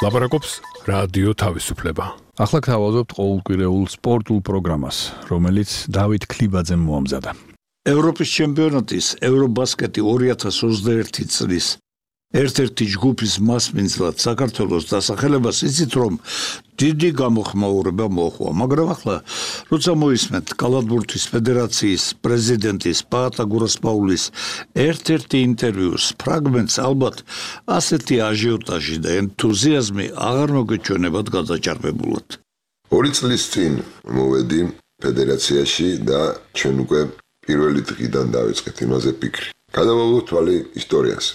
ლაპარაკობს რადიო თავისუფლება. ახლა გთავაზობთ ყოველკვირეულ სპორტულ პროგრამას, რომელიც დავით ქლიბაძემ მოამზადა. ევროპის ჩემპიონატის ევრობასკეტი 2021 წლის ერთ-ერთი ჯგუფის მასპინძლად საქართველოს დასახელებას იცით, რომ დიდი გამოხმაურება მოჰყვა, მაგრამ ახლა როცა მოისმენთ კალათბურთის ფედერაციის პრეზიდენტის პაატა გურასპაულის ერთ-ერთი ინტერვიუს ფრაგმენტს, ალბათ ასეთი აჟიოტაჟი და ენთუზიაზმი აღარ მოგეჩვენებათ გადაჭარბებულად. 2 წლის წინ მოვედი ფედერაციაში და ჩვენ უკვე პირველი დღიდან დავიწყეთ იმაზე ფიქრი. გადავავლოთ თვალი ისტორიას.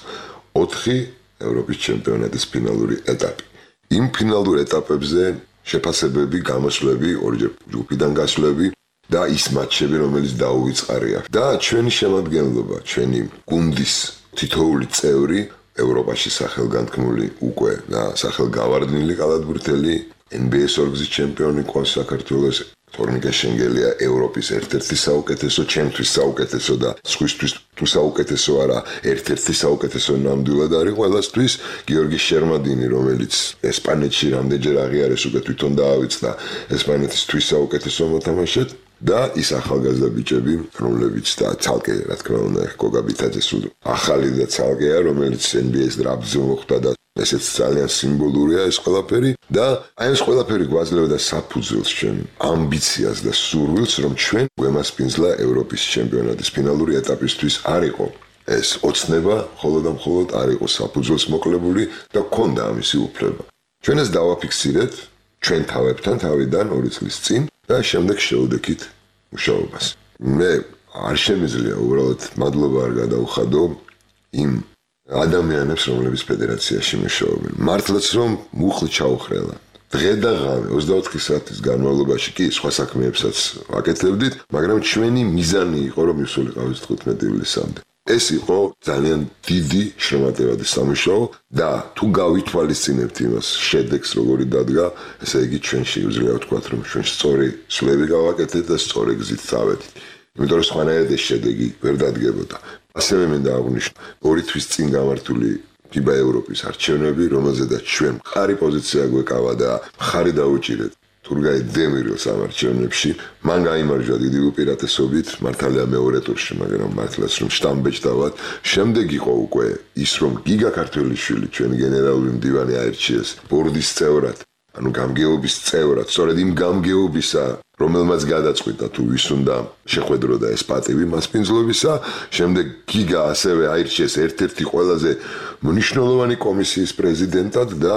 4 ევროპის ჩემპიონატის ფინალური ეტაპი. იმ ფინალურ ეტაპებზე შეფასებები, გამოსვლები, ორჯერ ჯგუფიდან გასვლები და ის მატჩები, რომელიც დაუვიწყარია. და ჩვენი შემადგენლობა, ჩვენი გუნდის თითოეული წევრი ევროპაში სახელგანთქმული უკვე და სახელგავარდნილი კალათბურთელი, NBA-ის ორგზის ჩემპიონი ყავს საქართველოს. თორნიკე შენგელია ევროპის ერთ-ერთი საუკეთესო, ჩემთვის საუკეთესო და სხვისთვის თუ საუკეთესო არა, ერთ-ერთი საუკეთესო ნამდვილად არის ყველასთვის. გიორგი შერმადინი, რომელიც ესპანეთში რამდენჯერ აღიარეს, უკვე თვითონ დაავიწყდა ესპანეთისთვის საუკეთესო მოთამაშედ და ის ახალგაზრდა ბიჭები, რომლებიც და ცალკე, რა თქმა უნდა, გოგა ბითაძე სულ ახალი და ცალკეა, რომელიც NBA-ის დრაფტზე მოხვდა და ესეც ძალიან სიმბოლურია ეს ყველაფერი და აი ეს ყველაფერი გვაძლევდა საფუძველს ჩვენ ამბიციას და სურვილს, რომ ჩვენ გვემასპინძლა ევროპის ჩემპიონატის ფინალური ეტაპისთვის არ იყო ეს ოცნება, მხოლოდ და მხოლოდ არ იყო საფუძველს მოკლებული და გქონდა ამისი უფლება. ჩვენ ეს დავაფიქსირეთ ჩვენ თავებთან თავიდან 2 წლის წინ და შემდეგ შევდექით მუშაობას. მე არ შემიძლია უბრალოდ მადლობა არ გადავხადო იმ ადამიანებს, რომლებიც ფედერაციაში მუშაობენ. მართლაც რომ მუხლი ჩაუხრელა. დღე და ღამე 24 საათის განმავლობაში კი სხვა საქმეებსაც ვაკეთებდით, მაგრამ ჩვენი მიზანი იყო რომ ისულიყავით 15 ივლისამდე. ეს იყო ძალიან დიდი შრომატევადი სამუშაო და თუ გავითვალისწინებთ იმას შედეგს როგორი დადგა, ესე იგი ჩვენ შეგვიძლია ვთქვათ რომ ჩვენ სწორი სვლები გავაკეთეთ და სწორი გზით წავედით. იმიტომ რომ სხვანაირად ეს შედეგი ვერ დადგებოდა. ასევე მინდა აღვნიშნო 2 თვის წინ გამართული FIBA ევროპის არჩევნები, რომელზედაც ჩვენ მხარი პოზიცია გვეკავა და მხარი დაუჭირეთ თურგაი დემირილს ამ არჩევნებში. მან გაიმარჯვა დიდი უპირატესობით, მართალია მეორე ტურში, მაგრამ მართლაც რომ შტამბეჭდავად. შემდეგ იყო უკვე ის, რომ გიგა ქართველიშვილი, ჩვენი გენერალური მდივანი აირჩიეს ბორდის წევრად, ანუ გამგეობის წევრად, სწორედ იმ გამგეობისა, რომელმაც გადაწყვიტა თუ ვის უნდა შეხვედროდა ეს პატივი მასპინძლობისა. შემდეგ გიგა ასევე აირჩიეს ერთ-ერთი ყველაზე მნიშვნელოვანი კომისიის პრეზიდენტად და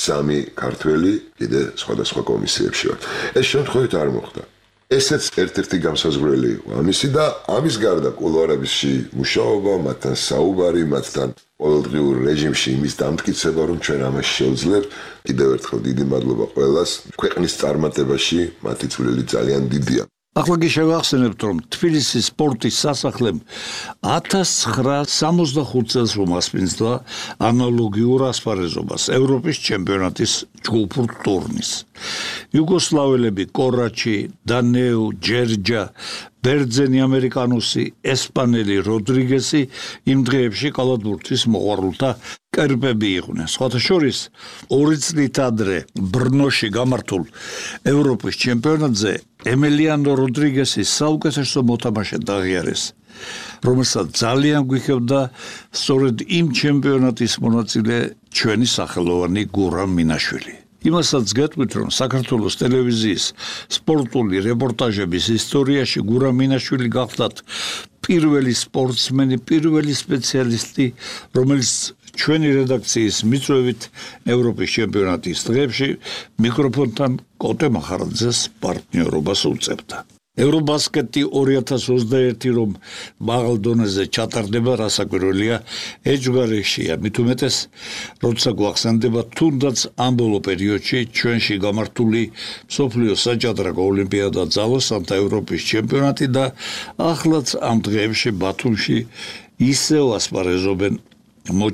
3 ქართველი კიდე სხვადასხვა კომისიებში ვართ. ეს შემთხვევით არ მოხდა. ესეც ერთ-ერთი გამსაზღვრელი იყო ამისი და ამის გარდა კულუარებში მუშაობა, მათთან საუბარი, მათთან ყოველდღიურ რეჟიმში იმის დამტკიცება, რომ ჩვენ ამას შევძლებთ. კიდევ ერთხელ დიდი მადლობა ყველას. ქვეყნის წარმატებაში მათი წვლილი ძალიან დიდია. ახლა კი შევახსენებთ, რომ თბილისის სპორტის სასახლემ 1965 წელს უმასპინძლა ანალოგიურ ასპარეზობას ევროპის ჩემპიონატის ჯგუფურ ტურნირს. იუგოსლაველები კორაჩი, დანეუ, ჯერჯა, ბერძენი ამერიკანუსი, ესპანელი როდრიგესი იმ დღეებში კალათბურთის მოყვარულთა კერპები იყვნენ. სხვათა შორის 2 წლით ადრე ბრნოში გამართულ ევროპის ჩემპიონატზე ემელიანო როდრიგესის საუკეთესო მოთამაშედ აღიარეს, რომელსაც ძალიან გვიხევდა სწორედ იმ ჩემპიონატის მონაწილე ჩვენი სახელოვანი გურამ მინაშვილი. იმასაც გეტყვით, რომ საქართველოს ტელევიზიის სპორტული რეპორტაჟების ისტორიაში გურამ მინაშვილი გახლდათ პირველი სპორტსმენი, პირველი სპეციალისტი, რომელიც ჩვენი რედაქციის მიწვევით ევროპის ჩემპიონატის დღეებში მიკროფონთან კოტე მახარაძეს პარტნიორობას უწევდა. ევრობასკეტი 2021 რომ მაღალ დონეზე ჩატარდება, რასაკვირველია, ეჯგარეშია, მით უმეტეს, როცა გვახსენდება თუნდაც ამ ბოლო პერიოდში ჩვენში გამართული მსოფლიო საჭადრაკო ოლიმპიადა ძალოსან და ევროპის ჩემპიონატი და ახლაც ამ დღეებში ბათუმში ისევ ასპარეზობენ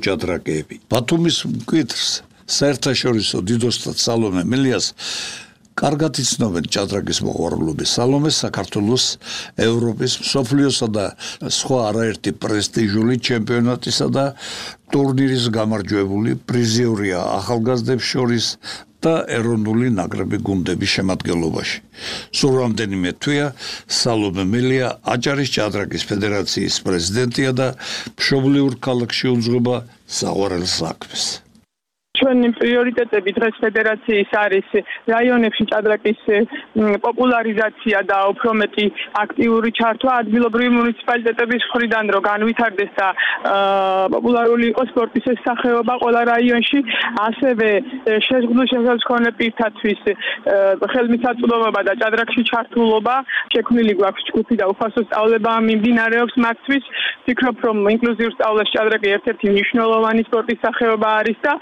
მოჭადრაკეები. ბათუმის მკვიდრს საერთაშორისო დიდოსტატ სალომე მელიას კარგად იცნობენ ჭადრაკის მოყვარულები. სალომე საქართველოს, ევროპის, მსოფლიოსა და სხვა არაერთი პრესტიჟული ჩემპიონატისა და ტურნირის გამარჯვებული პრიზიორია ახალგაზრდებს შორის და ეროვნული ნაკრები გუნდების შემადგენლობაში. სულ რამდენიმე თვეა სალომე მელია აჭარის ჭადრაკის ფედერაციის პრეზიდენტია და მშობლიურ ქალაქში უძღვება საყვარელ საქმეს. ჩვენი პრიორიტეტები დღეს ფედერაციის არის რაიონებში ჭადრაკის პოპულარიზაცია და უფრო მეტი აქტიური ჩართვა ადგილობრივი მუნიციპალიტეტების მხრიდან, რომ განვითარდეს და პოპულარული იყოს სპორტის ეს სახეობა ყველა რაიონში, ასევე შეზღუდული შესაძლებლობის მქონე პირთათვის ხელმისაწვდომობა და ჭადრაკში ჩართულობა შექმნილი გვაქვს ჯგუფი და უფასო სწავლება მიმდინარეობს მათთვის. ვფიქრობ, რომ ინკლუზიურ სწავლაში ჭადრაკი ერთ-ერთი მნიშვნელოვანი სპორტის სახეობა არის და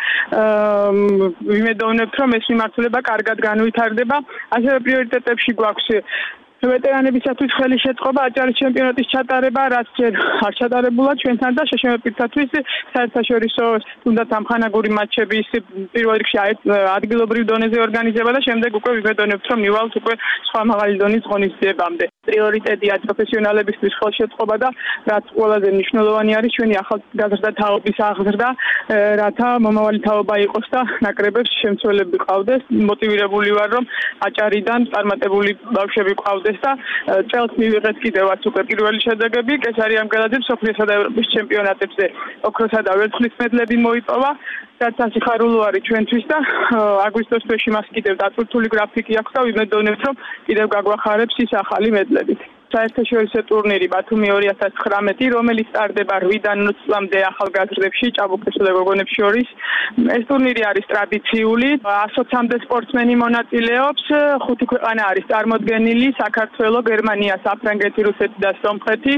ვიმედოვნებთ, რომ ეს მიმართულება კარგად განვითარდება. ასევე პრიორიტეტებში გვაქვს ვეტერანებისათვის ხელი შეწყობა აჭარის ჩემპიონატის ჩატარება, რაც ჯერ არ ჩატარებულა ჩვენთან და შეშემეპირთათვის საერთაშორისო თუნდაც ამხანაგური მატჩების პირველ რიგში ადგილობრივ დონეზე ორგანიზება და შემდეგ უკვე ვიმედოვნებთ, რომ მივალთ უკვე სხვა მაღალი დონის ღონისძიებამდე. პრიორიტეტია პროფესიონალებისთვის ხელშეწყობა და რაც ყველაზე მნიშვნელოვანი არის ჩვენი ახალგაზრდა თაობის აღზრდა, რათა მომავალი თაობა იყოს და ნაკრებებს შემცველები ყავდეს. მოტივირებული ვარ, რომ აჭარიდან წარმატებული ბავშვები ყავდეს და წელს მივიღეთ კიდევაც უკვე პირველი შედეგები. კესარი ამგელაძე მსოფლიოსა და ევროპის ჩემპიონატებზე ოქროსა და ვერცხლის მედლები მოიპოვა. რაც სასიხარულო არის ჩვენთვის და აგვისტოს თვეში მას კიდევ დაწვრთული გრაფიკი აქვს და ვიმედოვნებთ, რომ კიდევ გაგვახარებს ის ახალი მედლებით. საერთაშორისო ტურნირი ბათუმი 2019, რომელიც ტარდება 8-დან 20 წლამდე ახალგაზრდებში, ჭაბუკებსა და გოგონებს შორის. ეს ტურნირი არის ტრადიციული, 120-მდე სპორტსმენი მონაწილეობს, 5 ქვეყანა არის წარმოდგენილი: საქართველო, გერმანია, საფრანგეთი, რუსეთი და სომხეთი.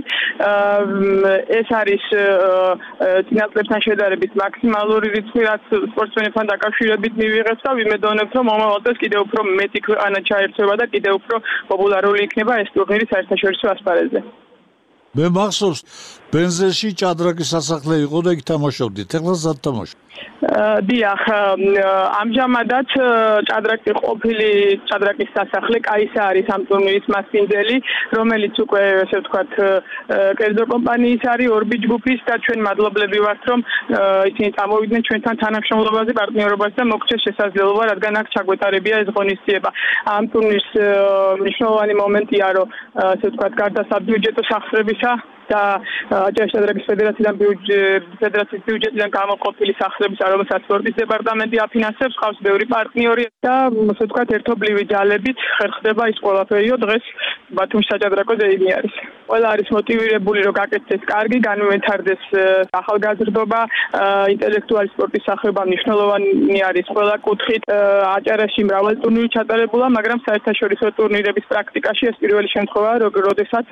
ეს არის წინასწრებთან შედარებით მაქსიმალური რიცხვი, რაც სპორტსმენებთან დაკავშირებით მივიღებს და ვიმედოვნებთ, რომ მომავალ წელს კიდევ უფრო მეტი ქვეყანა ჩაერთვება და კიდევ უფრო პოპულარული იქნება ეს ტურნირი საერთაშორისო ასპარეზზე. მე მახსოვს ბენზენში ჭადრაკის სასახლე იყო და იქ თამაშობდით. ეხლა სად თამაშობ? დიახ, ამჟამადაც ჭადრაკი ყოფილი ჭადრაკის სასახლე კაისა არის ამ ტურნირის მასპინძელი, რომელიც უკვე ესე ვთქვათ კერძო კომპანიის არის ორბი ჯგუფის და ჩვენ მადლობლები ვართ, რომ ისინი წამოვიდნენ ჩვენთან თანამშრომლობაზე, პარტნიორობაზე და მოგცეს შესაძლებლობა, რადგან აქ ჩაგვეტარებია ეს ღონისძიება. ამ ტურნირის მნიშვნელოვანი მომენტია, რომ ესე ვთქვათ გარდა საბიუჯეტო სახსრებისა და აჭარის ჭადრაკის ფედერაციის ბიუჯეტიდან გამოყოფილი სახსრებისა, რომელსაც სპორტის დეპარტამენტი აფინანსებს, ყავს ბევრი პარტნიორი და ასე ვთქვათ ერთობლივი ძალებით ხერხდება ის ყველაფერიო დღეს ბათუმის საჭადრაკო ძეიმი არის. ყველა არის მოტივირებული, რომ გაკეთდეს კარგი, განვითარდეს ახალგაზრდობა, ინტელექტუალი სპორტის სახეობა მნიშვნელოვანი არის ყველა კუთხით. აჭარაში მრავალი ტურნირი ჩატარებულა, მაგრამ საერთაშორისო ტურნირების პრაქტიკაში ეს პირველი შემთხვევაა, როდესაც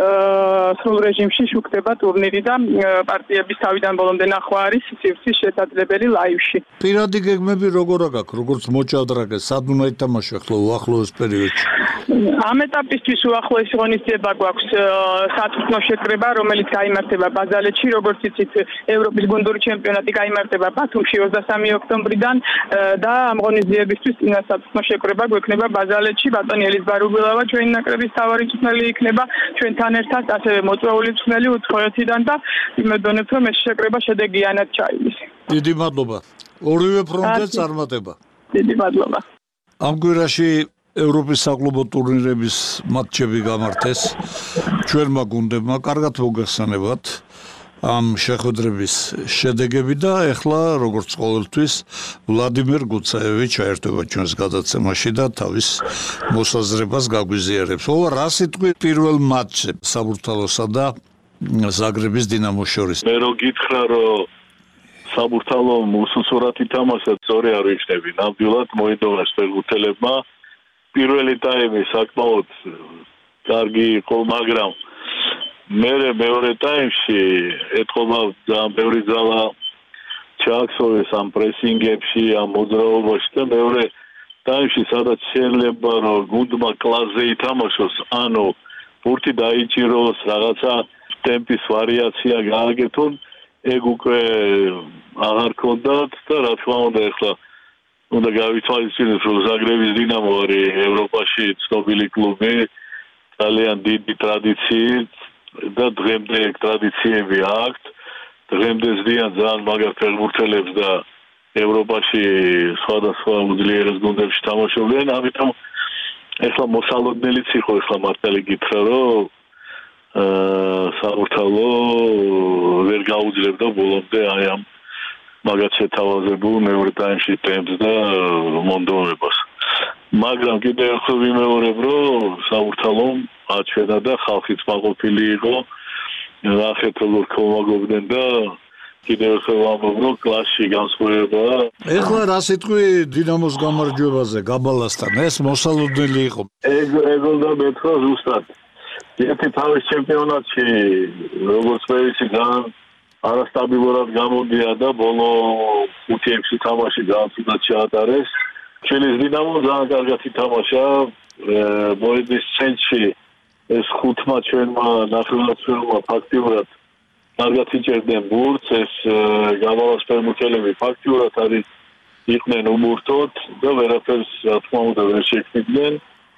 სრულ რეჟიმში შუქდება ტურნირი და პარტიების თავიდან ბოლომდე ნახვა არის სივრცის შესაძლებელი ლაივში. პირადი გეგმები როგორ აქვს, როგორც მოჭადრაკეს, სად უნდა ითამაშო ახლა უახლოეს პერიოდში? ამ ეტაპისთვის უახლოესი ღონისძიება გვაქვს სათუთმო შეკრება, რომელიც გაიმართება ბაზალეთში, როგორც იცით, ევროპის გუნდური ჩემპიონატი გაიმართება ბათუმში 23 ოქტომბრიდან და ამ ღონისძიებისთვის წინა სათუთმო შეკრება გვექნება ბაზალეთში. ბატონი ელიზ ბარუბილავა ჩვენი ნაკრების მთავარი მწვრთნელი იქნება ჩვენთან ერთად, ასევე მოწვეული მწვრთნელი უცხოეთიდან და ვიმედოვნებთ, რომ ეს შეკრება შედეგიანად ჩაივლის. დიდი მადლობა. ორივე ფრონტზე წარმატება. დიდი მადლობა. ამ კვირაში ევროპის საკლუბო ტურნირების მატჩები გამართეს. ჩვენმა გუნდებმა კარგად მოგეხსენებათ ამ შეხვედრების შედეგები და ეხლა როგორც ყოველთვის ვლადიმერ გუცაევი ჩაერთვება ჩვენს გადაცემაში და თავის მოსაზრებას გაგვიზიარებს. რა სიტყვი პირველ მატჩზე საბურთალოსა და ზაგრების დინამოს შორის? მე რო გითხრა, რომ საბურთალო უსუსურად ითამაშა, სწორი არ ვიჩნები. ნამდვილად მოიდოვეს ფეხბურთელებმა. პირველი ტაიმი საკმაოდ კარგი იყო, მაგრამ მეორე ტაიმში ეთქობა ძალიან ბევრი ძალა ჩააქსოვეს ამ პრესინგებში, ამ მოძრაობაში და მეორე ტაიმში სადაც შეიძლება რომ გუნდმა კლასზე ითამაშოს, ანუ ბურთი დაიჭიროს, რაღაცა ტემპის ვარიაცია გააკეთონ, ეგ უკვე აღარ ქონდათ და რა თქმა უნდა ახლა უნდა გავითვალისწინოთ, რომ ზაგრების დინამო არის ევროპაში ცნობილი კლუბი, ძალიან დიდი ტრადიციით და დღემდე ტრადიციები აქვს. დღემდე ზრდიან ძალიან მაგარ ფეხბურთელებს და ევროპაში სხვადასხვა უძლიერეს გუნდებში თამაშობდნენ, ამიტომ ეხლა მოსალოდნელიც იყო ეხლა მართალი გითხრა, რომ საბურთალო ვერ გაუძლებდა ბოლომდე აი ამ მაგათ შეთავაზებულ მეორე ტაიმში ტემპს და მონდომებას. მაგრამ კიდევ ერთხელ ვიმეორებ, რომ საბურთალომ აჩვენა და ხალხიც მაყოფილი იყო, ნახეთ როგორ ქომაგობდნენ და კიდევ ერთხელ ვამბობ, რომ კლასში განსხვავებაა. ეხლა რა სიტყვი დინამოს გამარჯვებაზე გაბალასთან, ეს მოსალოდნელი იყო. ეგ უნდა მეთქვა ზუსტად. ერთი თავის ჩემპიონატში როგორც მე ვიცი ძალიან არასტაბილურად გამოდია და ბოლო 5-6 თამაში გააცნოთ ჩაატარეს. ჩილის დინამო ძალიან კარგად ითამაშა. მოედის ცენტრში ეს 5-მა ჩვენმა ნახევარმცველმა ფაქტიურად კარგად იჭერდნენ ბურთს, ეს გამალას ფეხბურთელები ფაქტიურად არის იყვნენ უბურთოდ და ვერაფერს რა თქმა უნდა ვერ შექმნიდნენ.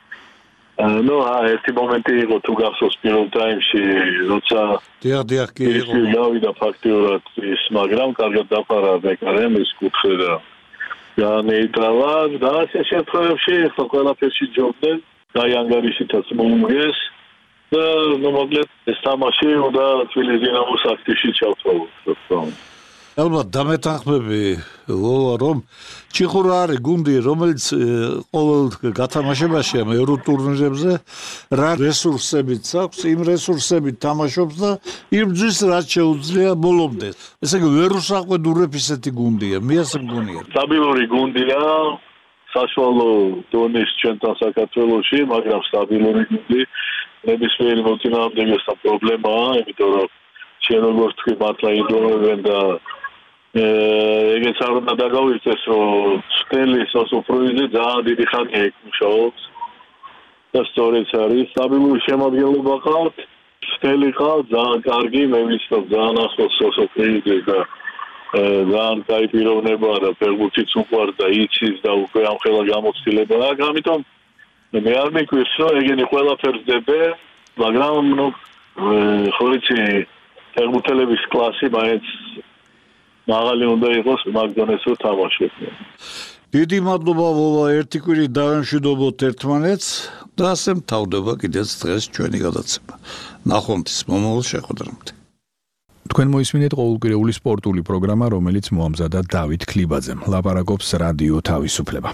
ერთი მომენტი იყო თუ გახსოვს პირველ ტაიმში, როცა დიახ კი იყო. გავიდა ფაქტიურად ის, მაგრამ კარგად დაფარა ბეკარემ ის კუთხე და განეიტრალა და ასე შემთხვევებში ხო ყველაფერში ჯობდნენ, აი ანგარიშითაც მოუგეს და მოკლედ ეს თამაში უნდა თბილისის დინამოს აქტივში ჩავთვალოთ. ალბათ დამეთანხმები ლოლა, რომ ჩიხურა არის გუნდი, რომელიც ყოველ გათამაშებაში ამ ევროტურნირებზე რა რესურსებით აქვს, იმ რესურსებით თამაშობს და იბრძვის რაც შეუძლია ბოლომდე. ესე იგი ვერ უსაყვედურებ ისეთი გუნდია, მე ასე მგონია. სტაბილური გუნდია, საშუალო დონის ჩვენთან საქართველოში, მაგრამ სტაბილური გუნდი, ნებისმიერი მოწინააღმდეგესთან პრობლემაა, იმიტომ რომ ჩვენ როგორც თქვი მართლა იდროვებენ და ეგეც არ უნდა დაგავიწყდეს, რომ სტელის ოსოფროიძე ძალიან დიდი ხანია იქ მუშაობს და სწორედ არის სტაბილური შემადგენლობა ყავთ, სტელი ყავთ, ძალიან კარგი, მე ვიცნობ ძალიან ახლოს ოსოფროიძე და ძალიან კაი პიროვნებაა და ფეხბურთიც უყვარს და იცის და უკვე ამ ხელა გამოცდილებაა, ამიტომ მე არ მიგვირს, რომ ეგენი ყველაფერს დებენ, მაგრამ ხო იცი ფეხბურთელების კლასი მაინც მაღალი უნდა იყოს მაგ დონეზე რომ თამაშობდნენ. დიდი მადლობა ვოლა, ერთი კვირით დავემშვიდობოთ ერთმანეთს და ასე მთავრდება კიდეც დღეს ჩვენი გადაცემა. ნახვამდის მომავალ შეხვედრამდე. თქვენ მოისმინეთ ყოველკვირეული სპორტული პროგრამა, რომელიც მოამზადა დავით ქლიბაძემ. ლაპარაკობს რადიო თავისუფლება.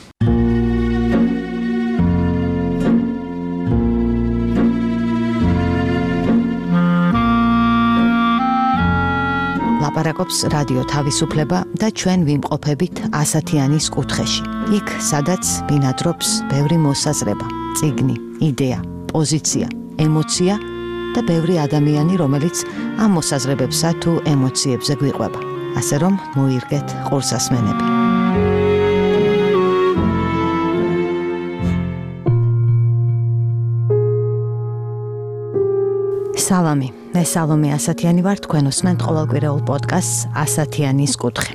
ლაპარაკობს რადიო თავისუფლება და ჩვენ ვიმყოფებით ასათიანის კუთხეში. იქ, სადაც ბინადრობს ბევრი მოსაზრება, წიგნი, იდეა, პოზიცია, ემოცია და ბევრი ადამიანი, რომელიც ამ მოსაზრებებსა თუ ემოციებზე გვიყვება. ასე რომ მოირგეთ ყურსასმენები. სალამი, მე სალომე ასათიანი ვარ, თქვენ უსმენთ ყოველკვირეულ პოდკასტს ასათიანის კუთხე.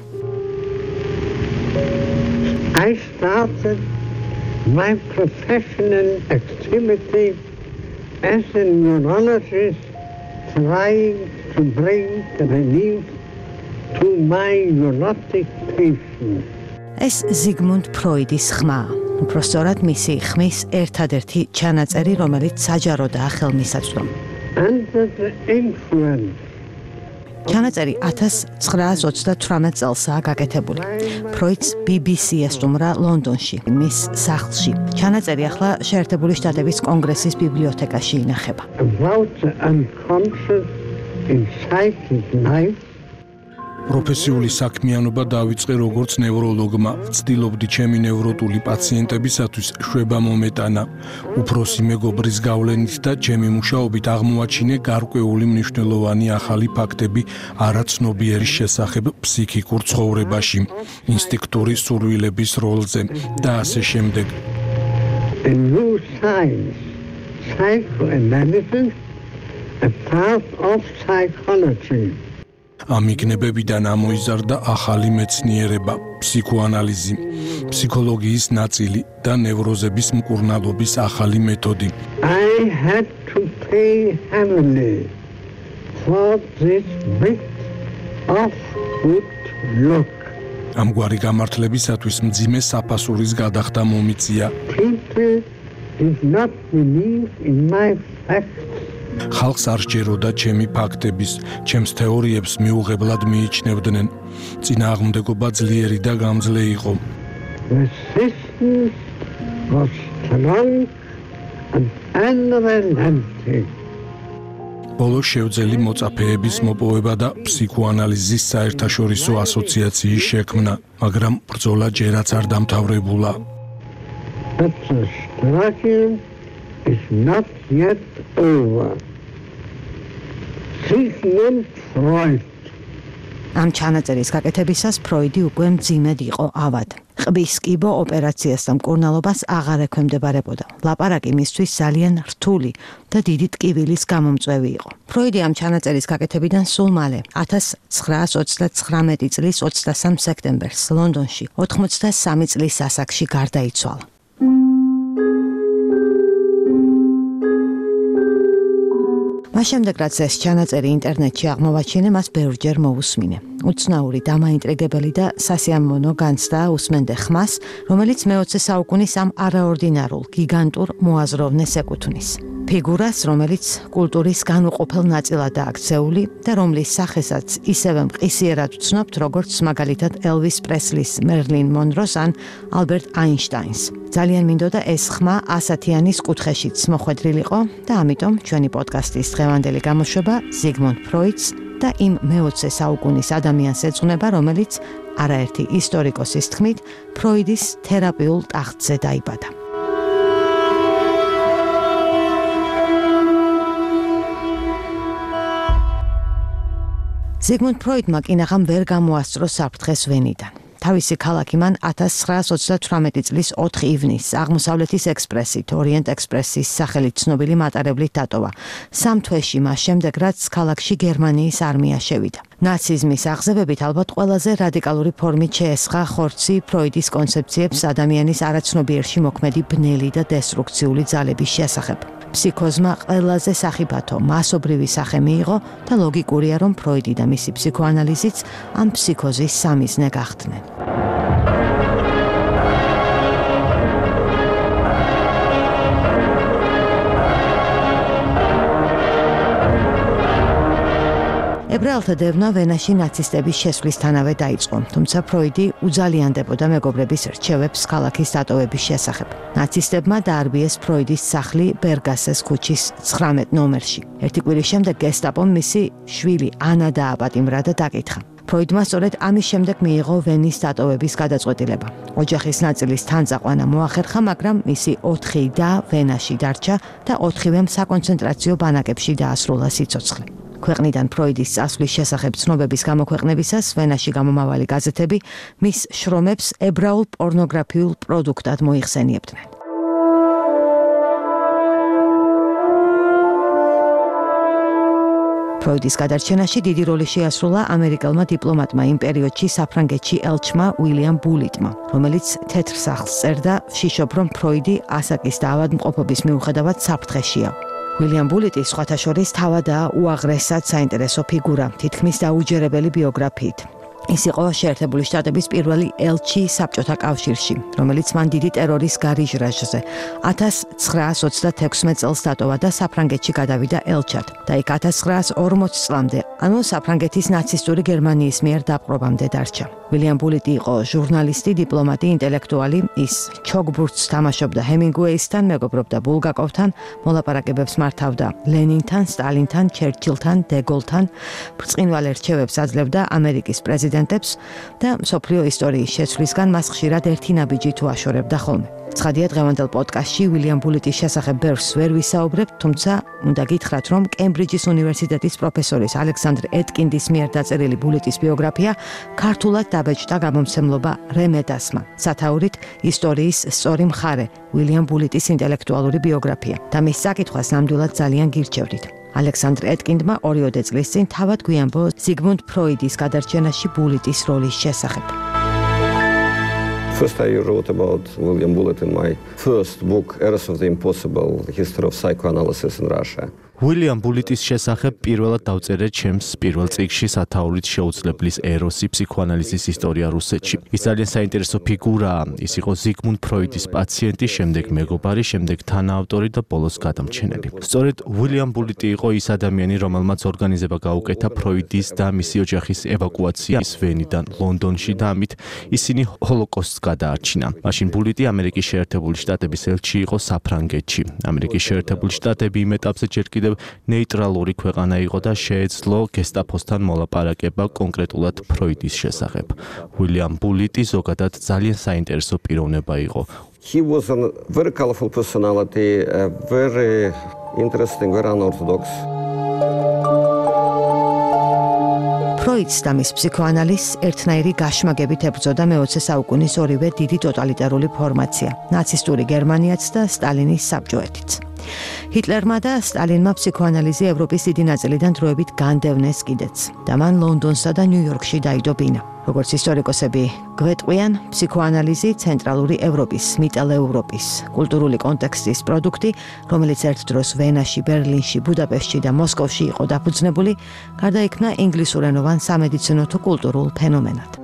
I started my professional activity as a neurologist, trying to bring relief to my neurotic patients. ეს ზიგმუნდ ფროიდის ხმაა. უпростоრად მისი ხმის ერთადერთი ჩანაწერი, რომელიც საჯაროდაა ხელმისაწვდომ. Under the influence. ჩანაწერი 1928 წელსაა გაკეთებული. ფროიდს BBC ესტუმრა ლონდონში, მის სახლში. ჩანაწერი ახლა შეერთებული შტატების კონგრესის ბიბლიოთეკაში ინახება. About the unconscious in psychic life. პროფესიული საქმიანობა დავიწყე როგორც ნევროლოგმა. ვცდილობდი ჩემი ნევროტული პაციენტებისათვის შვება მომეტანა. უფროსი მეგობრის გავლენით და ჩემი მუშაობით აღმოაჩინე გარკვეული მნიშვნელოვანი ახალი ფაქტები არაცნობიერის შესახებ ფსიქიკურ ცხოვრებაში, ინსტინქტური სურვილების როლზე და ასე შემდეგ. A new science, psychoanalysis, a part of psychology. ამ მიგნებებიდან ამოიზარდა ახალი მეცნიერება, ფსიქოანალიზი, ფსიქოლოგიის ნაწილი და ნევროზების მკურნალობის ახალი მეთოდი. I had to pay heavily for this bit of good luck. ამგვარი გამართლებისათვის მძიმე საფასურის გადახდა მომიწია. People did not believe in my facts. ხალხს არ სჯეროდა ჩემი ფაქტების, ჩემს თეორიებს მიუღებლად მიიჩნევდნენ. წინააღმდეგობა ძლიერი და გამძლე იყო. Resistance was strong and unrelenting. ბოლოს შევძელი მოწაფეების მოპოვება და ფსიქოანალიზის საერთაშორისო ასოციაციის შექმნა, მაგრამ ბრძოლა ჯერაც არ დამთავრებულა. But the struggle is not yet over. Sigmund Freud. ამ ჩანაწერის გაკეთებისას ფროიდი უკვე მძიმედ იყო ავად. ყბის კიბო ოპერაციას და მკურნალობას აღარ ექვემდებარებოდა. ლაპარაკი მისთვის ძალიან რთული და დიდი ტკივილის გამომწვევი იყო. ფროიდი ამ ჩანაწერის გაკეთებიდან სულ მალე 1939 წლის 23 სექტემბერს ლონდონში 83 წლის ასაკში გარდაიცვალა. მას შემდეგ რაც ეს ჩანაწერი ინტერნეტში აღმოვაჩინე, მას ბევრჯერ მოусმინე. უცნაური, დამაინტრიგებელი და სასიამოვნო განცდა უსმენდე ხმას, რომელიც მე-20 საუკუნის ამ არაორდინარულ, გიგანტურ მოაზროვნეს ეკუთვნის. ფიგურას, რომელიც კულტურის განუყოფელ ნაწილადაა აქცეული და რომლის სახესაც ისევე მყისიერად ვცნობთ, როგორც მაგალითად ელვის პრესლის, მერლინ მონროს ან ალბერტ აინშტაინს. ძალიან მინდოდა ეს ხმა ასათიანის კუთხეშიც მოხვედრილიყო და ამიტომ ჩვენი პოდკასტის დღევანდელი გამოშვება ზიგმუნდ ფროიდს და იმ მე-20 საუკუნის ადამიანს ეძღვნება, რომელიც არაერთი ისტორიკოსის თქმით ფროიდის თერაპიულ ტახტზე დაიბადა. ზიგმუნდ ფროიდმა კინაღამ ვერ გამოასწრო საფრთხეს ვენიდან. თავისი ქალაქი მან 1938 წლის 4 ივნისს აღმოსავლეთის ექსპრესით, ორიენტ ექსპრესის სახელით ცნობილი მატარებლით დატოვა. 3 თვეში მას შემდეგ, რაც ქალაქში გერმანიის არმია შევიდა. ნაციზმის აღზევებით ალბათ ყველაზე რადიკალური ფორმით შეესხა ხორცი ფროიდის კონცეფციებს ადამიანის არაცნობიერში მოქმედი ბნელი და დესტრუქციული ძალების შესახებ. ფსიქოზმა ყველაზე სახიფათო, მასობრივი სახე მიიღო და ლოგიკურია, რომ ფროიდი და მისი ფსიქოანალიზიც ამ ფსიქოზის სამიზნე გახდნენ. ებრაელთა დევნა ვენაში ნაცისტების შესვლისთანავე დაიწყო, თუმცა ფროიდი უძალიანდებოდა მეგობრების რჩევებს ქალაქის დატოვების შესახებ. ნაცისტებმა დაარბიეს ფროიდის სახლი ბერგასეს ქუჩის 19 ნომერში. ერთი კვირის შემდეგ გესტაპომ მისი შვილი ანა დააპატიმრა და დაკითხა. ფროიდმა სწორედ ამის შემდეგ მიიღო ვენის დატოვების გადაწყვეტილება. ოჯახის ნაწილის თანწაყვანა მოახერხა, მაგრამ მისი 4 და ვენაში დარჩა და 4-ვემ საკონცენტრაციო ბანაკებში დაასრულა სიცოცხლე. ქვეყნიდან ფროიდის წასვლის შესახებ ცნობების გამოქვეყნებისას ვენაში გამომავალი გაზეთები მის შრომებს ებრაულ პორნოგრაფიულ პროდუქტად მოიხსენიებდნენ. ფროიდის გადარჩენაში დიდი როლი შეასრულა ამერიკელმა დიპლომატმა იმ პერიოდში საფრანგეთში ელჩმა უილიამ ბულიტმა, რომელიც თეთრ სახლს წერდა, ვშიშობ, რომ ფროიდი ასაკის და ავადმყოფობის მიუხედავად საფრთხეშია. უილიამ ბულიტი სხვათა შორის თავადაა უაღრესად საინტერესო ფიგურა, თითქმის დაუჯერებელი ბიოგრაფიით. ის იყო შეერთებული შტატების პირველი ელჩი საბჭოთა კავშირში, რომელიც მან დიდი ტერორის გარიჟრაჟზე 1936 წელს დატოვა და საფრანგეთში გადავიდა ელჩად და იქ 1940 წლამდე, ანუ საფრანგეთის ნაცისტური გერმანიის მიერ დაპყრობამდე დარჩა. უილიამ ბულიტი იყო ჟურნალისტი, დიპლომატი, ინტელექტუალი, ის ჩოგბურთს თამაშობდა ჰემინგუეისთან, მეგობრობდა ბულგაკოვთან, მოლაპარაკებებს მართავდა ლენინთან, სტალინთან, ჩერჩილთან, დეგოლთან, ბრწყინვალე რჩევებს აძლევდა ამერიკის პრეზიდენტებს და მსოფლიო ისტორიის შეცვლისგან მას ხშირად ერთი ნაბიჯი თუ აშორებდა ხოლმე. ცხადია, დღევანდელ პოდკასტში უილიამ ბულიტის შესახებ ბევრს ვერ ვისაუბრებთ, თუმცა უნდა გითხრათ, რომ კემბრიჯის უნივერსიტეტის პროფესორის ალექსანდრ ეტკინდის მიერ დაწერილი ბულიტის ბიოგრაფია ქართულად დაბეჭდა გამომცემლობა რემედასმა. სათაურით ისტორიის სწორი მხარე, უილიამ ბულიტის ინტელექტუალური ბიოგრაფია და მის საკითხვას ნამდვილად ძალიან გირჩევდით. ალექსანდრ ეტკინდმა 2 წლის წინ თავად გვიანბო ზიგმუნდ ფროიდის გადარჩენაში ბულიტის როლის შესახებ. First, I wrote about William Bullitt in my first book, Eros of the Impossible, The History of Psychoanalysis in Russia. William Bullitt-ის შესახებ პირველად დავწერე ჩემს პირველ წიგნში სათაურით შეუძლებლის ეროსი ფსიქოანალიზის ისტორია რუსეთში. ის ძალიან საინტერესო ფიგურაა. ის იყო ზიგმუნდ ფროიდის პაციენტი, შემდეგ მეგობარი, შემდეგ თანაავტორი და ბოლოს გადამჩენელი. სწორედ William Bullitt იყო ის ადამიანი, რომელმაც ორგანიზება გაუკეთა ფროიდის და მისი ოჯახის ევაკუაციას ვენიდან ლონდონში და ამით ისინი ჰოლოკოსტს გადაარჩინა. მაშინ Bullitt-ი ამერიკის შეერთებული შტატების ელჩი იყო საფრანგეთში. ამერიკის შეერთებული შტატები იმ ეტაპზე ჯერ კიდევ ნეიტრალური ქვეყანა იყო და შეეძლო გესტაპოსთან მოლაპარაკება კონკრეტულად ფროიდის შესახებ. William Bullitt-ი ზოგადად ძალიან საინტერესო პიროვნება იყო. He was a very colorful personality, very interesting, very unorthodox. ფროიდს და მის ფსიქოანალიზს ერთნაირი გაშმაგებით ებრძოდა მე-20 საუკუნის ორივე დიდი ტოტალიტარული ფორმაცია, ნაცისტური გერმანიაც და სტალინის საბჭოეთიც. ჰიტლერმა და სტალინმა ფსიქოანალიზი ევროპის დიდი ნაწილიდან დროებით განდევნეს კიდეც და მან ლონდონსა და ნიუ-იორკში დაიდო ბინა. როგორც ისტორიკოსები გვეტყვიან, ფსიქოანალიზი ცენტრალური ევროპის, მიტელევროპის კულტურული კონტექსტის პროდუქტი, რომელიც ერთ დროს ვენაში, ბერლინში, ბუდაპეშტში და მოსკოვში იყო დაფუძნებული, გარდაიქმნა ინგლისურენოვან სამედიცინო თუ კულტურულ ფენომენად.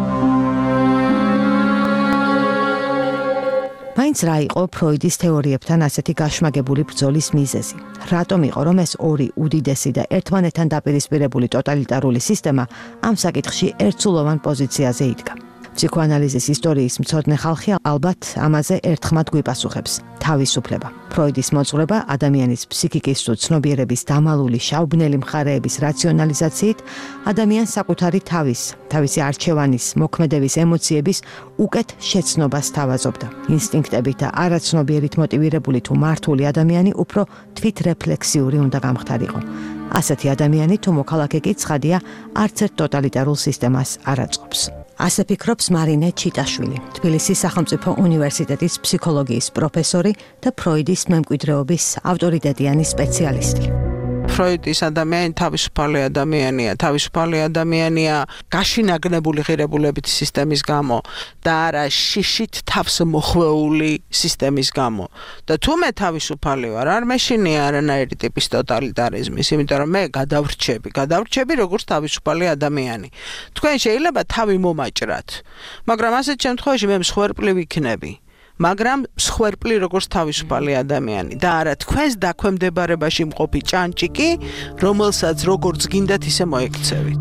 მაინც რა იყო ფროიდის თეორიებთან ასეთი გაშმაგებული ბრძოლის მიზეზი? რატომ იყო, რომ ეს ორი უდიდესი და ერთმანეთთან დაპირისპირებული ტოტალიტარული სისტემა ამ საკითხში ერთსულოვან პოზიციაზე იდგა? ფსიქოანალიზის ისტორიის მცოდნე ხალხი ალბათ ამაზე ერთხმად გვიპასუხებს. თავისუფლება. ფროიდის მოძღვრება ადამიანის ფსიქიკის თუ ცნობიერების დამალული შავბნელი მხარეების რაციონალიზაციით ადამიანს საკუთარი თავისი არჩევანის, მოქმედების ემოციების უკეთ შეცნობას თავაზობდა. ინსტინქტებით და არაცნობიერით მოტივირებული თუ მართული ადამიანი უფრო თვითრეფლექსიური უნდა გამხდარიყო. ასეთი ადამიანი თუ მოქალაქე კი ცხადია არც ერთ ტოტალიტარულ სისტემას არ აწყობს. ასე ფიქრობს მარინე ჩიტაშვილი, თბილისის სახელმწიფო უნივერსიტეტის ფსიქოლოგიის პროფესორი და ფროიდის მემკვიდრეობის ავტორიტეტიანი სპეციალისტი. ფროიდის ადამიანი თავისუფალი ადამიანია გაშინაგნებული ღირებულებითი სისტემის გამო და არა შიშით თავს მოხვეული სისტემის გამო. და თუ მე თავისუფალი ვარ, არ მეშინია არანაირი ტიპის ტოტალიტარიზმის, იმიტომ რომ მე გადავრჩები როგორც თავისუფალი ადამიანი. თქვენ შეიძლება თავი მომაჭრათ, მაგრამ ასეთ შემთხვევაში მე მსხვერპლი ვიქნები. მაგრამ მსხვერპლი როგორც თავისუფალი ადამიანი და არა თქვენს დაქვემდებარებაში მყოფი ჭანჭიკი, რომელსაც როგორც გინდათ ისე მოექცევით.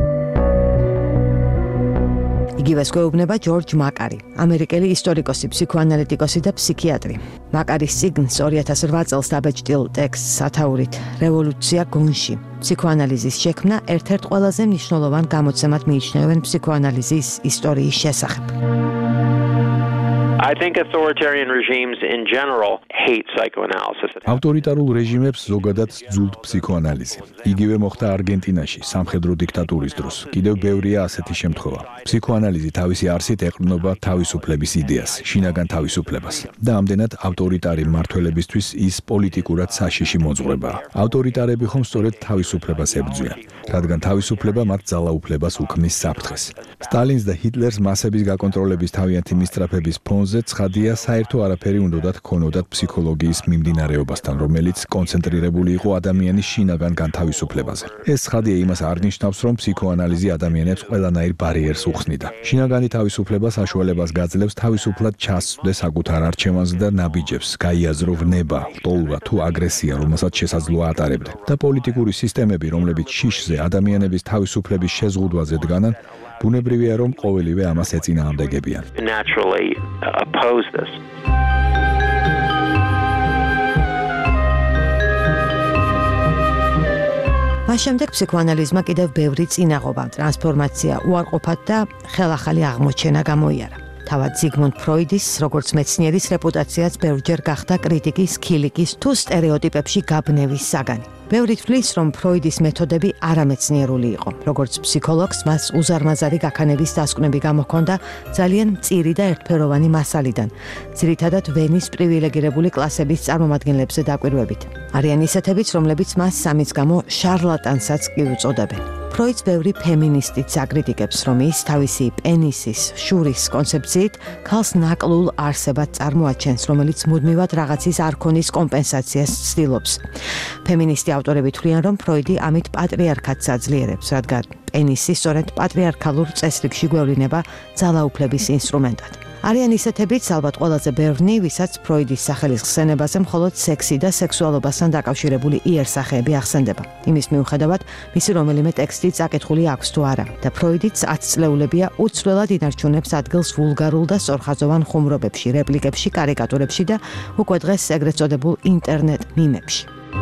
იგივეს გვეუბნება ჯორჯ მაკარი, ამერიკელი ისტორიკოსი, ფსიქოანალიტიკოსი და ფსიქიატრი. მაკარის წიგნს 2008 წელს დაბეჭდილ ტექსტს სათაურით რევოლუცია გონში. ფსიქოანალიზის შექმნა ერთ-ერთ ყველაზე მნიშვნელოვან გამოცემად მიიჩნევენ ფსიქოანალიზის ისტორიის შესახებ. I think authoritarian regimes in general hate psychoanalysis. ავტორიტარულ რეჟიმებს ზოგადად ძულთ ფსიქოანალიზი. იგივე მოხდა არგენტინაში, სამხედრო დიქტატურის დროს. კიდევ ბევრია ასეთი შემთხვევა. ფსიქოანალიზი თავისი არსით ეყრდნობა თავისუფლების იდეას, შინაგან თავისუფლებას. და ამდენად ავტორიტარი მმართველებისთვის ის პოლიტიკურად საშიში მოძღვრებაა. ავტორიტარები ხომ სწორედ თავისუფლებას ებრძვიან, რადგან თავისუფლება მათ ძალაუფლებას უქმნის საფრთხეს. სტალინს და ჰიტლერს მასების გაკონტროლების თავიანთი მისწრაფების ფონზე ცხადია საერთო არაფერი უნდათ ქონოდათ ფსიქოლოგიის მიმდინარეობასთან, რომელიც კონცენტრირებული იყო ადამიანის შინაგან განთავისუფლებაზე. ეს ცხადია იმას არნიშნავს, რომ ფსიქოანალიზი ადამიანებს ყველანაირ ბარიერს უხსნიდა. შინაგანი თავისუფლება საშუალებას გაძლევს თავისუფლად ჩასწვდეს საკუთარ არჩევანს და ნაბიჯებს, გაიაზრო ვნება, ლტოლვა თუ აგრესია, რომელსაც შესაძლოა ატარებდნენ. და პოლიტიკური სისტემები, რომლებიც შიშზე ადამიანების თავისუფლების შეზღუდვაზე დგანან, ბუნებრივია, რომ ყოველივე ამას ეწინააღმდეგებიან. Naturally oppose this. მას შემდეგ ფსიქოანალიზმა კიდევ ბევრი წინაღობა, ტრანსფორმაცია, უარყოფათ და ხელახალი აღმოჩენა გამოიარა. თავად ზიგმუნდ ფროიდის, როგორც მეცნიერის რეპუტაციაც ბევრჯერ გახდა კრიტიკის, ქილიკის თუ სტერეოტიპებში გაბნევის საგანი. ბევრი თვლის, რომ ფროიდის მეთოდები არამეცნიერული იყო. როგორც ფსიქოლოგს, მას უზარმაზარი გაქანების დასკვნები გამოჰქონდა ძალიან მწირი და ერთფეროვანი მასალიდან, ძირითადად ვენის პრივილეგირებული კლასების წარმომადგენლებზე დაკვირვებით. არიან ისეთებიც, რომლებიც მას სამის გამო შარლატანსაც კი უწოდებენ. ფროიდს ბევრი ფემინისტიც აკრიტიკებს, რომ ის თავისი პენისის, შურის კონცეფციით ქალს ნაკლულ არსებად წარმოაჩენს, რომელიც მუდმივად რაღაცის არქონის კომპენსაციას ცდილობს. ფემინისტი ავტორები თვლიან, რომ ფროიდი ამით პატრიარქატს აძლიერებს, რადგან პენისი სწორედ პატრიარქალურ წესრიგში გვევლინება ძალაუფლების ინსტრუმენტად. არიან ისეთებიც, ალბათ ყველაზე ბევრნი, ვისაც ფროიდის სახელის ხსენებაზე მხოლოდ სექსი და სექსუალობასთან დაკავშირებული იერსახეები ახსენდება. იმის მიუხედავად, მისი რომელიმე ტექსტი წაკითხული აქვს თუ არა და ფროიდიც 10 წლეულებია უცვლელად ინარჩუნებს ადგილს ვულგარულ და სწორხაზოვან ხუმრობებში, რეპლიკებში, კარიკატურებში და უკვე დღეს ეგრეთ წოდებულ ინტერნეტ მიმებში.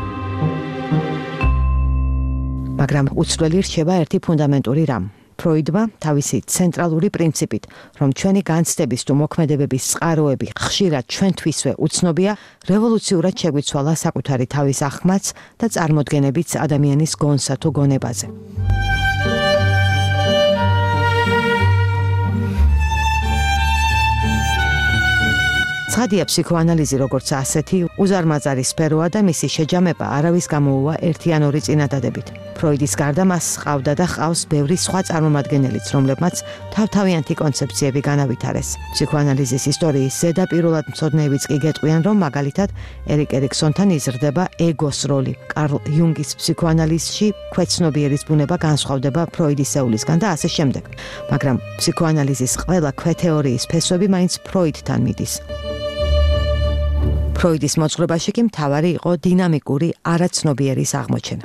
მაგრამ უცვლელი რჩება ერთი ფუნდამენტური რამ. ფროიდმა თავისი ცენტრალური პრინციპით, რომ ჩვენი განცდების თუ მოქმედებების წყაროები ხშირად ჩვენთვისვე უცნობია, რევოლუციურად შეგვიცვალა საკუთარი თავის აღქმაც და წარმოდგენებიც ადამიანის გონსა თუ გონებაზე. ცხადია, ფსიქოანალიზი როგორც ასეთი უზარმაზარი სფეროა და მისი შეჯამება არავის გამოუვა ერთი ან ორი წინადადებით. ფროიდის გარდა მას ჰყავდა და ჰყავს ბევრი სხვა წარმომადგენელიც, რომლებმაც თავთავიანთი კონცეფციები განავითარეს. ფსიქოანალიზის ისტორიის ზედაპირულად მცოდნეებიც კი გეტყვიან, რომ მაგალითად ერიკ ერიქსონთან იზრდება ეგოს როლი. კარლ იუნგის ფსიქოანალიზში ქვეცნობიერის ბუნება განსხვავდება ფროიდისეულისგან და ასე შემდეგ. მაგრამ ფსიქოანალიზის ყველა ქვეთეორიის ფესვები მაინც ფროიდთან მიდის. ფროიდის მოძღვრებაში კი მთავარი იყო დინამიკური არაცნობიერის აღმოჩენა.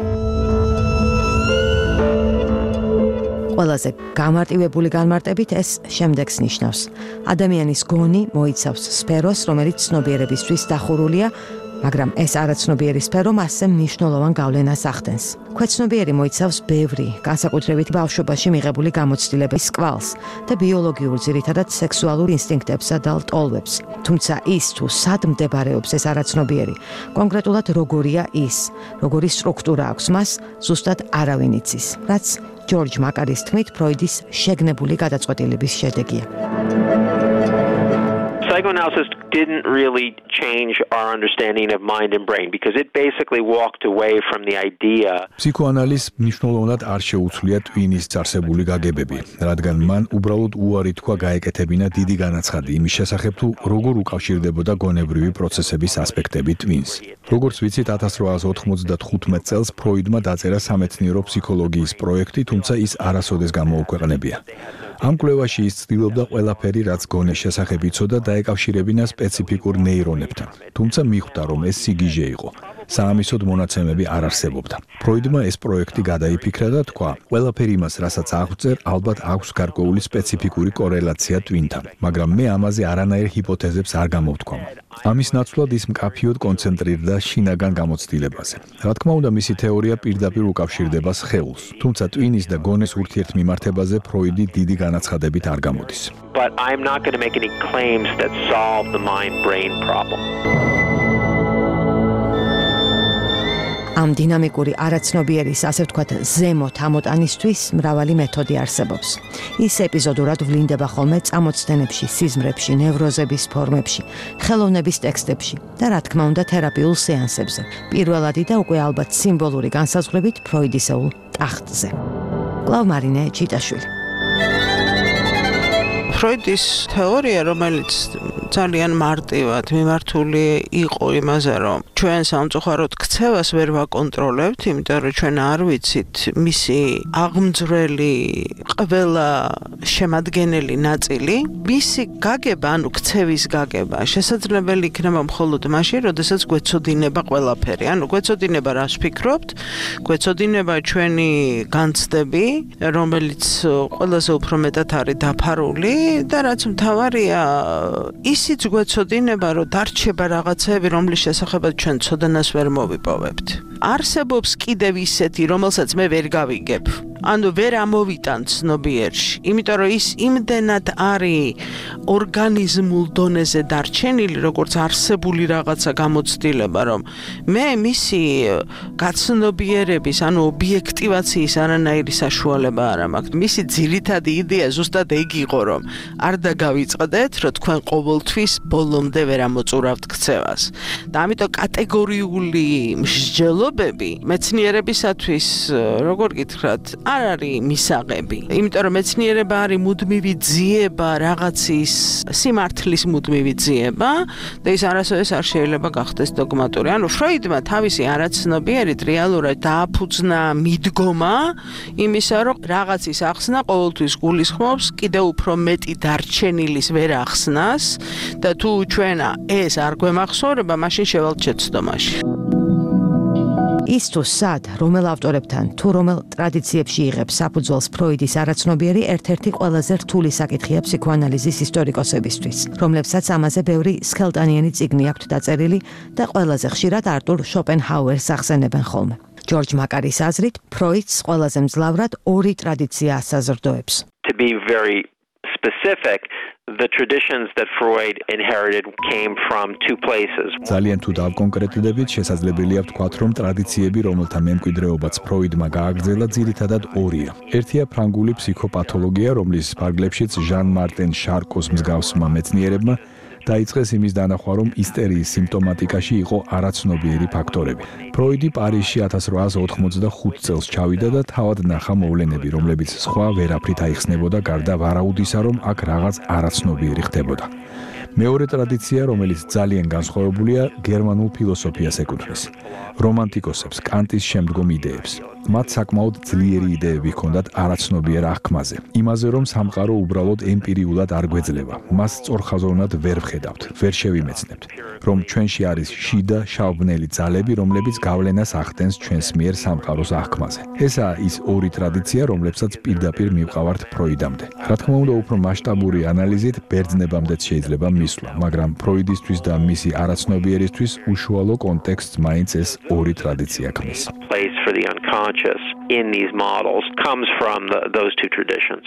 ყველაზე გამარტივებული განმარტებით ეს შემდეგს ნიშნავს. ადამიანის გონი მოიცავს სფეროს, რომელიც ცნობიერებისთვის დახურულია, მაგრამ ეს არაცნობიერი სფერო მასზე მნიშვნელოვან გავლენას ახდენს. ქვეცნობიერი მოიცავს ბევრი, განსაკუთრებით ბავშვობაში მიღებული გამოცდილების კვალს და ბიოლოგიურ, ძირითადად სექსუალურ ინსტინქტებსა და ლტოლვებს. თუმცა ის თუ სად მდებარეობს ეს არაცნობიერი, კონკრეტულად როგორია ის, როგორი სტრუქტურა აქვს მას, ზუსტად არავინ იცის, რაც ჯორჯ მაკარის თქმით ფროიდის შეგნებული გადაწყვეტილების შედეგია. Psychoanalysis didn't really change our understanding of mind and brain because it basically walked away from the idea. Psychoanalysis მნიშვნელოვნად არ შეუცვლია ტვინის წარსებული გაგებები, რადგან მან უბრალოდ უარი თქვა გაეკეთებინა დიდი განაცხადი იმის შესახებ თუ როგორ უკავშირდებოდა გონებრივი პროცესების ასპექტები ტვინს. როგორც ვიცით, 1895 წელს ფროიდმა დაწერა სამეცნიერო ფსიქოლოგიის პროექტი, თუმცა ის არასოდეს გამოუქვეყნებია. ამ კვლევაში ის ცდილობდა ყველაფერი, რაც გონის შესახებ იცოდა, დაეკავშირებინა სპეციფიკურ ნეირონებთან. თუმცა მიხვდა, რომ ეს სიგიჟე იყო. საამისოდ მონაცემები არ არსებობდა. ფროიდმა ეს პროექტი გადაიფიქრა და თქვა, ყველაფერი იმას, რასაც აღწერ, ალბათ აქვს გარკვეული სპეციფიკური კორელაცია ტვინთან, მაგრამ მე ამაზე არანაირ ჰიპოთეზებს არ გამოვთქვამ. ამის ნაცვლად ის მკაფიოდ კონცენტრირდა შინაგან გამოცდილებაზე. რა თქმა უნდა, მისი თეორია პირდაპირ უკავშირდება სხეულს, თუმცა ტვინის და გონის ურთიერთმიმართებაზე ფროიდი დიდი განაცხადებით არ გამოდის. But I'm not going to make any claims that solve the mind-brain problem. ამ დინამიკური არაცნობიერის, ასე ვთქვათ, ზემოთ ამოტანისთვის მრავალი მეთოდი არსებობს. ის ეპიზოდურად ვლინდება ხოლმე წამოწდენებში, სიზმრებში, ნევროზების ფორმებში, ხელოვნების ტექსტებში და რა თქმა უნდა თერაპიულ სეანსებზე. პირველადი და უკვე ალბათ სიმბოლური განსაზღვრებით ფროიდისეულ ტახტზე. კлау მარინე ჩიტაშვილი. ფროიდის თეორია, რომელიც ძალიან მარტივად მიმართული იყო იმაზე, რომ ჩვენ სამწუხაროდ ქცევას ვერ ვაკონტროლებთ, იმიტომ რომ ჩვენ არ ვიცით მისი აღმძვრელი ყველა შემადგენელი ნაწილი, მისი გაგება, ანუ ქცევის გაგება, შესაძლებელი იქნება მხოლოდ მაშინ, როდესაც გვეცოდინება ყველაფერი. ანუ გვეცოდინება რას ვფიქრობთ, გვეცოდინება ჩვენი განცდები, რომელიც ყველაზე უფრო მეტად არის დაფარული და რაც მთავარია, ისიც გვეცოდინება, რომ დარჩება რაღაცები, რომლის შესახებაც ჩვენ ცოდნას ვერ მოვიპოვებთ. არსებობს კიდევ ისეთი, რომელსაც მე ვერ გავიგებ. ანუ ვერ ამოვიტან ცნობიერში, იმიტომ რომ ის იმდენად არის ორგანიზმულ დონეზე დარჩენილი, როგორც არსებული რაღაცა გამოცდილება, რომ მე მისი გაცნობიერების, ანუ ობიექტივაციის არანაირი საშუალება არ მაქვს. მისი ძირითადი იდეა ზუსტად ეგ იყო, რომ არ დაგავიწყდეთ, რომ თქვენ ყოველთვის ბოლომდე ვერ ამოწურავთ ქცევას. და ამიტომ კატეგორიული მსჯელობები მეცნიერებისათვის, როგორ გითხრათ, არ არის მისაღები. იმიტომ რომ მეცნიერება არის მუდმივი ძიება, რაღაცის სიმართლის მუდმივი ძიება და ის არასოდეს არ შეიძლება გახდეს დოგმატური. ანუ ფროიდმა თავისი არაცნობიერით რეალურად დააფუძნა მიდგომა იმისა, რომ რაღაცის ახსნა ყოველთვის გულისხმობს კიდევ უფრო მეტი დარჩენილის ვერ ახსნას და თუ ჩვენ ეს არ გვემახსოვრება, მაშინ შევალთ შეცდომაში. ის თუ სად, რომელ ავტორებთან, თუ რომელ ტრადიციებში იღებს საფუძველს ფროიდის არაცნობიერი ერთ-ერთი ყველაზე რთული საკითხია ფსიქოანალიზის ისტორიკოსებისთვის, რომლებსაც ამაზე ბევრი სქელტანიანი წიგნი აქვთ დაწერილი და ყველაზე ხშირად არტურ შოპენჰაუერს ახსენებენ ხოლმე. ჯორჯ მაკარის აზრით, ფროიდს ყველაზე მძლავრად ორი ტრადიცია ასაზრდოებს. To be very specific, the traditions that Freud inherited came from two places. ძალიან თუ დავკონკრეტდებით, შესაძლებელია ვთქვათ, რომ ტრადიციები, რომელთა მემკვიდრეობაც ფროიდმა გააგრძელა, ძირითადად ორია. ერთია ფრანგული ფსიქოპათოლოგია, რომლის ფარგლებშიც ჟან მარტენ შარკოს მსგავსმა მეცნიერებმა დაიწყეს იმის დანახვა, რომ ისტერიის სიმპტომატიკაში იყო არაცნობიერი ფაქტორები. ფროიდი პარიზში 1885 წელს ჩავიდა და თავად ნახა მოვლენები, რომლებიც სხვა ვერაფრით აიხსნებოდა გარდა ვარაუდისა, რომ აქ რაღაც არაცნობიერი ხდებოდა. მეორე ტრადიცია, რომელიც ძალიან განსხვავებულია, გერმანულ ფილოსოფიას ეკუთვნის. რომანტიკოსებს, კანტის შემდგომ იდეებს. მათ საკმაოდ ძლიერი იდეები ჰქონდათ არაცნობიერ აღქმაზე. იმაზე, რომ სამყარო უბრალოდ ემპირიულად არ გვეძლება. მას სწორხაზოვნად ვერ ვხედავთ, ვერ შევიმეცნებთ, რომ ჩვენში არის შიდა, შავბნელი ძალები, რომლებიც გავლენას ახდენს ჩვენს მიერ სამყაროს აღქმაზე. ესაა ის ორი ტრადიცია, რომლებსაც პირდაპირ მივყავართ ფროიდამდე. რა თქმა უნდა, უფრო მასშტაბური ანალიზით ბერძნებამდეც შეიძლება მისვლა, მაგრამ ფროიდისთვის და მისი არაცნობიერისთვის უშუალო კონტექსტს მაინც ეს ორი ტრადიცია ქმნის. Place for the unconscious in these models comes from those two traditions.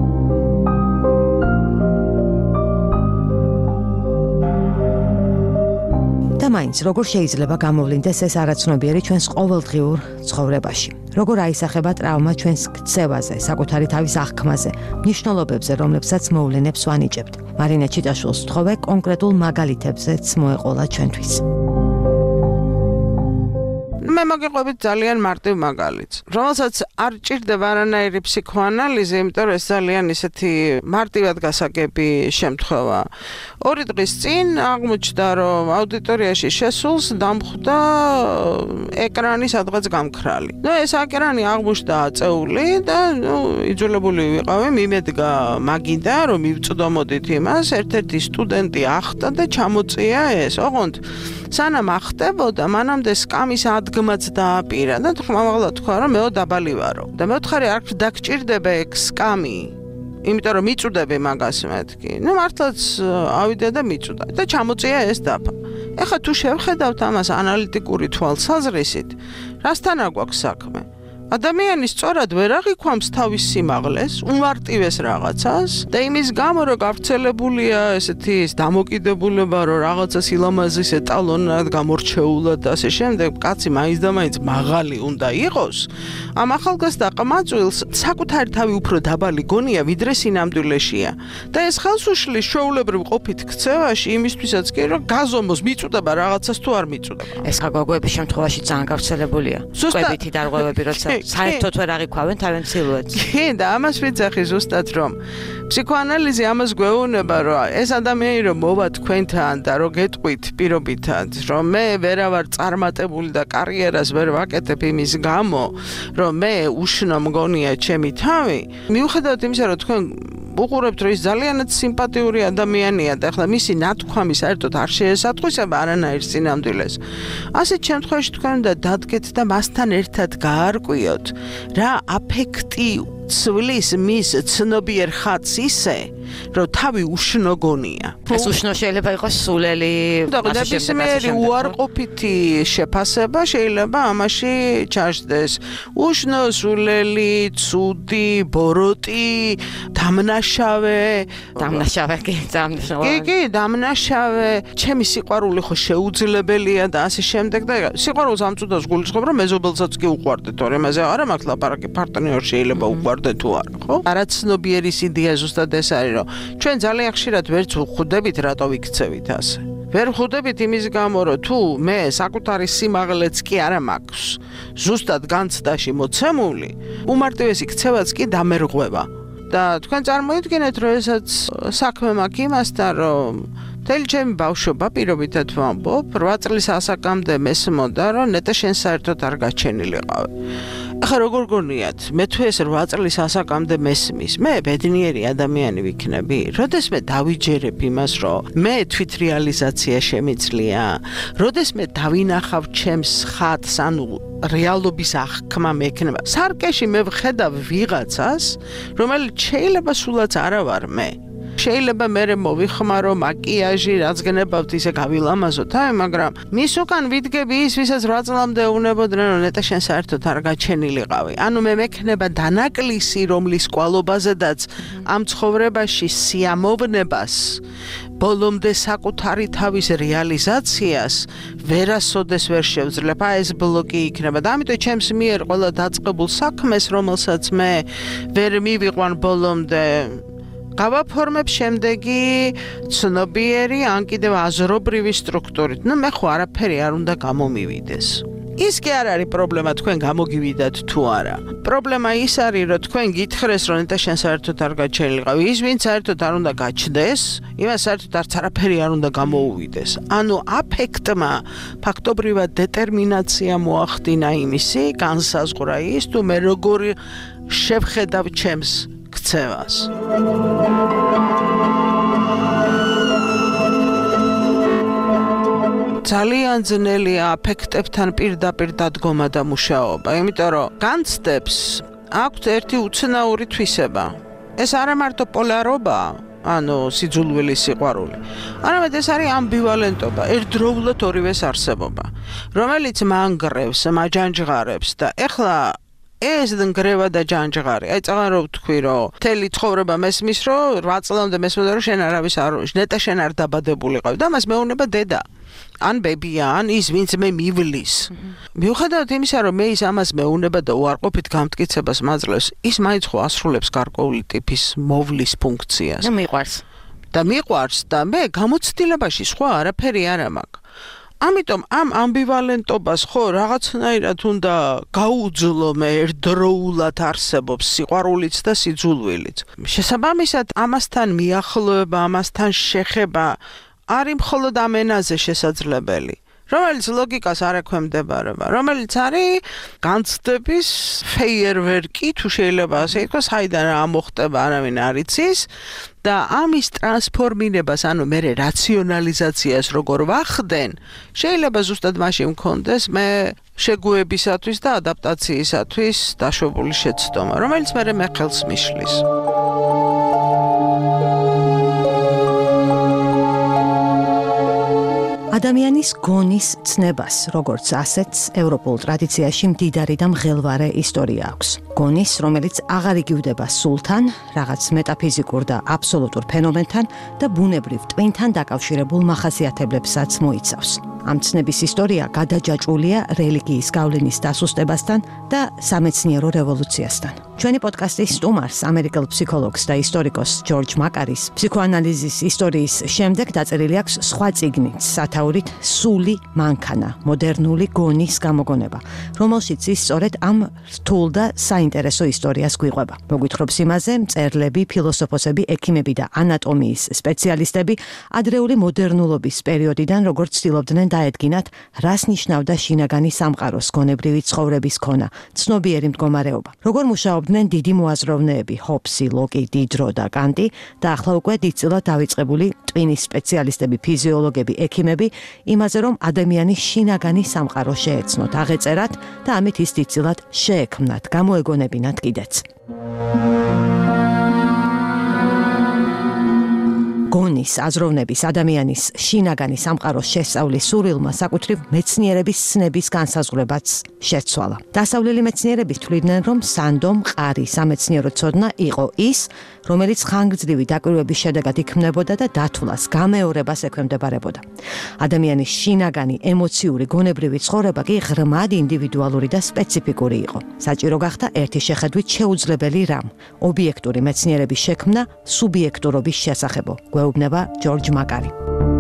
და მაინც როგორ შეიძლება გამოვლინდეს ეს არაცნობიერი ჩვენს ყოველდღიურ ცხოვრებაში? როგორ აისახება ტრავმა ჩვენს ქცევაზე, საკუთარი თავის აღქმაზე, მნიშვნელობებზე, რომლებსაც მოვლენებს ვანიჭებთ? მარინა ჩიტაშვილს ვთხოვე კონკრეტულ მაგალითებზეც მოეყოლა ჩვენთვის. მე მოგიყვებით ძალიან მარტივ მაგალითს, რომელსაც არ ჭირდება არანაირი ფსიქოანალიზი, იმიტომ რომ ეს ძალიან ისეთი მარტივად გასაგები შემთხვევა. 2 დღის წინ აღმოჩნდა, რომ აუდიტორიაში შესულს დამხვდა ეკრანი სადღაც გამქრალი. ეს ეკრანი აღმოჩნდა აწეული და იძულებული ვიყავი მიმედგა მაგიდან, რომ მივწვდომოდით იმას, ერთ-ერთი სტუდენტი ახტა და ჩამოწია ეს. ოღონდ სანამ ახტებოდა, მანამდე სკამის ადგმაც დააპირა და ხმამაღლა თქვა, რომ მეო დაბალი ვარო. და მე ვთხარი, არ დაგჭირდება ეგ სკამი, იმიტომ რომ მიწუდები მაგას მეთქი. მართლაც ავიდა და მიწუდა და ჩამოწია ეს დაფა. ეხლა თუ შევხედავთ ამას ანალიტიკური თვალსაზრისით, რასთან აქვს საქმე? ადამიანი სწორად ვერ აღიქვამს თავის სიმაღლეს, უმარტივეს რაღაცას და იმის გამო, რომ გავრცელებულია ესეთი დამოკიდებულება, რომ რაღაცა სილამაზის ეტალონად გამორჩეულად და ასე შემდეგ, კაცი მაინც და მაინც მაღალი უნდა იყოს. ამ ახალგაზრდა ყმაწვილს საკუთარი თავი უფრო დაბალი გონია, ვიდრე სინამდვილეშია. და ეს ხელს უშლის ჩვეულებრივ ყოფით ქცევაში იმისთვისაც კი, რომ გაზომოს მიწუდება რაღაცას თუ არ მიწუდება. ეს ხაგოების შემთხვევაში ძალიან გავრცელებულია. კვებითი დარღვევები, როცა საერთოდ ვერ აღიქვავენ თავენ სილუეტს. კი, და ამას ვიცახი ზუსტად, რომ ფსიქოანალიზი ამას გვეუბნება, რომ ეს ადამიანი რომ მოვა თქვენთან და რომ გეტყვით პირობითად, რომ მე ვერავარ წარმატებული და კარიერას ვერ ვაკეთებ იმის გამო, რომ მე უშნო მგონია ჩემი თავი, მიუხედავად იმისა, რომ თქვენ უყურებთ, რომ ის ძალიანაც სიმპათიური ადამიანია და ახლა მისი ნათქვამი საერთოდ არ შეესატყვისება არანაირ სინამდვილეს. ასეთ შემთხვევაში თქვენ უნდა დადგეთ და მასთან ერთად გაარკვიოთ, რა აფექტი ცვლის მის ცნობიერ ხატს ისე, რომ თავი უშნო გონია. ეს უშნო შეიძლება იყოს სულელი, ნებისმიერი უარყოფითი შეფასება შეიძლება ამაში ჩაჯდეს. უშნო, სულელი, ცუდი, ბოროტი, დამნაშავე, კი, დამნაშავე, ჩემი სიყვარული ხო შეუძლებელია და ასე შემდეგ და სიყვარულს ამ წუთას გულისხმობ რომ მეზობელსაც კი უყვარდეთ, თორე მასე არა მართლა ლაპარაკი პარტნიორ შეიძლება უყვარდეთ თუ არა, ხო? არაცნობიერის იდეა ზუსტად ეს არის, რომ ჩვენ ძალიან ხშირად ვერც ვხვდებით რატო ვიქცევით ასე. ვერ ვხვდებით იმის გამო, რომ თუ მე საკუთარი სიმაღლეც კი არა მაქვს, ზუსტად განცდაში მოცემული, უმარტივესი ქცევაც კი დამერღვევა. და თქვენ წარმოიდგინეთ, რომ ესაც საქმე მაქვს იმასთან, რომ მთელი ჩემი ბავშვობა პირობითად ვამბობ, 8 წლის ასაკამდე მესმოდა, რომ ნეტა შენ საერთოდ არ გაჩენილიყავი. ახლა როგორ გონიათ, მე თუ ეს 8 წლის ასაკამდე მესმის, მე ბედნიერი ადამიანი ვიქნები, როდეს მე დავიჯერებ იმას, რომ მე თვითრეალიზაცია შემიძლია, როდეს მე დავინახავ ჩემს ხატს, ანუ რეალობის აღქმა მექნება. სარკეში მე ვხედავ ვიღაცას, რომელიც შეიძლება სულაც არა ვარ მე. შეიძლება მე მოვიხმარო მაკიაჟი, რაც გნებავთ ისე გავილამაზოთ, მაგრამ მის უკან ვიდგები ის, ვისაც 8 წლამდე უნებოდნენ, რომ ნეტა შენ საერთოდ არ გაჩენილიყავი. ანუ მე მექნება დანაკლისი, რომლის კვალობაზედაც ამ ცხოვრებაში სიამოვნებას, ბოლომდე საკუთარი თავის რეალიზაციას ვერასოდეს ვერ შევძლებ. ეს ბლოკი იქნება და ამიტომ ჩემს მიერ ყველა დაწყებულ საქმეს, რომელსაც მე ვერ მივიყვან ბოლომდე გავაფორმებ შემდეგი ცნობიერი ან კიდევ აზრობრივი სტრუქტურით. მე ხო არაფერი არ უნდა გამომივიდეს. ის კი არ არის პრობლემა თქვენ გამოგივიდათ თუ არა. პრობლემა ის არის, რომ თქვენ გითხრეს, რომ ნეტა შენ საერთოდ არ გაჩენილიყავი. ის ვინც საერთოდ არ უნდა გაჩნდეს, იმას საერთოდ არც არაფერი არ უნდა გამოუვიდეს. ანუ აფექტმა ფაქტობრივად დეტერმინაცია მოახდინა იმისი, განსაზღვრა ის, თუ მე როგორი შევხედავ ჩემს ქცევას. ძალიან ძნელია აფექტებთან პირდაპირ დადგომა და მუშაობა, იმიტომ რომ განცდებს აქვთ ერთი უცნაური თვისება. ეს არა მარტო პოლარობაა, ანუ სიძულვილი სიყვარული, არამედ ეს არის ამბივალენტობა, ერთდროულად ორივეს არსებობა, რომელიც მანგრევს, მაჯანჯღარებს და ეხლა ეს ნგრევა და ჯანჯღარი. აი წაღან რო ვთქვი, რომ მთელი ცხოვრება მესმის, რომ 8 წლამდე მესმოდა, რომ შენ არავის არ ნეტა შენ არ დაბადებულიყავი და მას მეუნება დედა. ან ბებია, ან ის ვინც მე მივლის. მიუხედავად იმისა, რომ მე ის ამას მეუნება და უარყოფით გამტკიცებას მაძლევს, ის მაინც ხო ასრულებს გარკვეული ტიპის მოვლის ფუნქციას. და მიყვარს და მე გამოცდილებაში სხვა არაფერი არ მაქვს. ამიტომ ამ ამბივალენტობას ხო რაღაცნაირად უნდა გაუძლო მე ერთდროულად არსებობს სიყვარულიც და სიძულვილიც. შესაბამისად ამასთან მიახლოება, ამასთან შეხება არის მხოლოდ ამ ენაზე შესაძლებელი, რომელიც ლოგიკას არ ექვემდებარება, რომელიც არის განცდების ფეიერვერკი, თუ შეიძლება ასე ითქვას, საიდან რა მოხდება არავინ არ იცის და ამის ტრანსფორმირებას, ანუ მე რაციონალიზაციას როგორ ვახდენ, შეიძლება ზუსტად მაშინ მქონდეს მე შეგუებისათვის და ადაპტაციისათვის დაშვებული შეცდომა, რომელიც მე ხელს მიშლის. ადამიანის გონის ცნებას, როგორც ასეთს, ევროპულ ტრადიციაში მდიდარი და მღელვარე ისტორია აქვს. გონის, რომელიც აღარ იგივდება სულთან, რაღაც მეტაფიზიკურ და აბსოლუტურ ფენომენთან და ბუნებრივ ტვინთან დაკავშირებულ მახასიათებლებსაც მოიცავს. ამ ცნების ისტორია გადაჯაჭვულია რელიგიის გავლენის დასუსტებასთან და სამეცნიერო რევოლუციასთან. ჩვენი პოდკასტის სტუმარს, ამერიკელ ფსიქოლოგს და ისტორიკოს ჯორჯ მაკარის ფსიქოანალიზის ისტორიის შემდეგ დაწერილი აქვს სხვა წიგნიც, სათაურით სული მანქანა, მოდერნული გონის გამოგონება, რომელშიც ის სწორედ ამ რთულ და საინტერესო ისტორიას გვიყვება. მოგვითხრობს იმაზე მწერლები, ფილოსოფოსები, ექიმები და ანატომიის სპეციალისტები ადრეული მოდერნულობის პერიოდიდან როგორც ცდილობდნენ დაედგინათ, რას ნიშნავდა შინაგანი სამყაროს გონებრივი ცხოვრების ქონა, ცნობიერი მდგომარეობა. როგორ მუშაობდნენ დიდი მოაზროვნეები, ჰობსი, ლოკი, დიდრო და კანტი და ახლა უკვე დიდწილად დავიწყებული ტვინის სპეციალისტები, ფიზიოლოგები, ექიმები, იმაზე რომ ადამიანის შინაგანი სამყარო შეეცნოთ, აღეწერათ და ამით ის დიდწილად შეექმნათ, გამოეგონებინათ კიდეც. გონის აზროვნების ადამიანის შინაგანი სამყაროს შესწავლის სურვილმა საკუთრივ მეცნიერების ცნების განსაზღვრებაც შეცვალა. დასავლელი მეცნიერები თვლიდნენ, რომ სანდო მყარი სამეცნიერო ცოდნა იყო ის, რომელიც ხანგრძლივი დაკვირვების შედეგად იქმნებოდა და დათვლას, გამეორებას ექვემდებარებოდა. ადამიანის შინაგანი ემოციური გონებრივი ცხოვრება კი ღრმად ინდივიდუალური და სპეციფიკური იყო. საჭირო გახდა ერთი შეხედვით შეუძლებელი რამ, ობიექტური მეცნიერების შექმნა სუბიექტურობის შესახებო, გვეუბნება ჯორჯ მაკარი.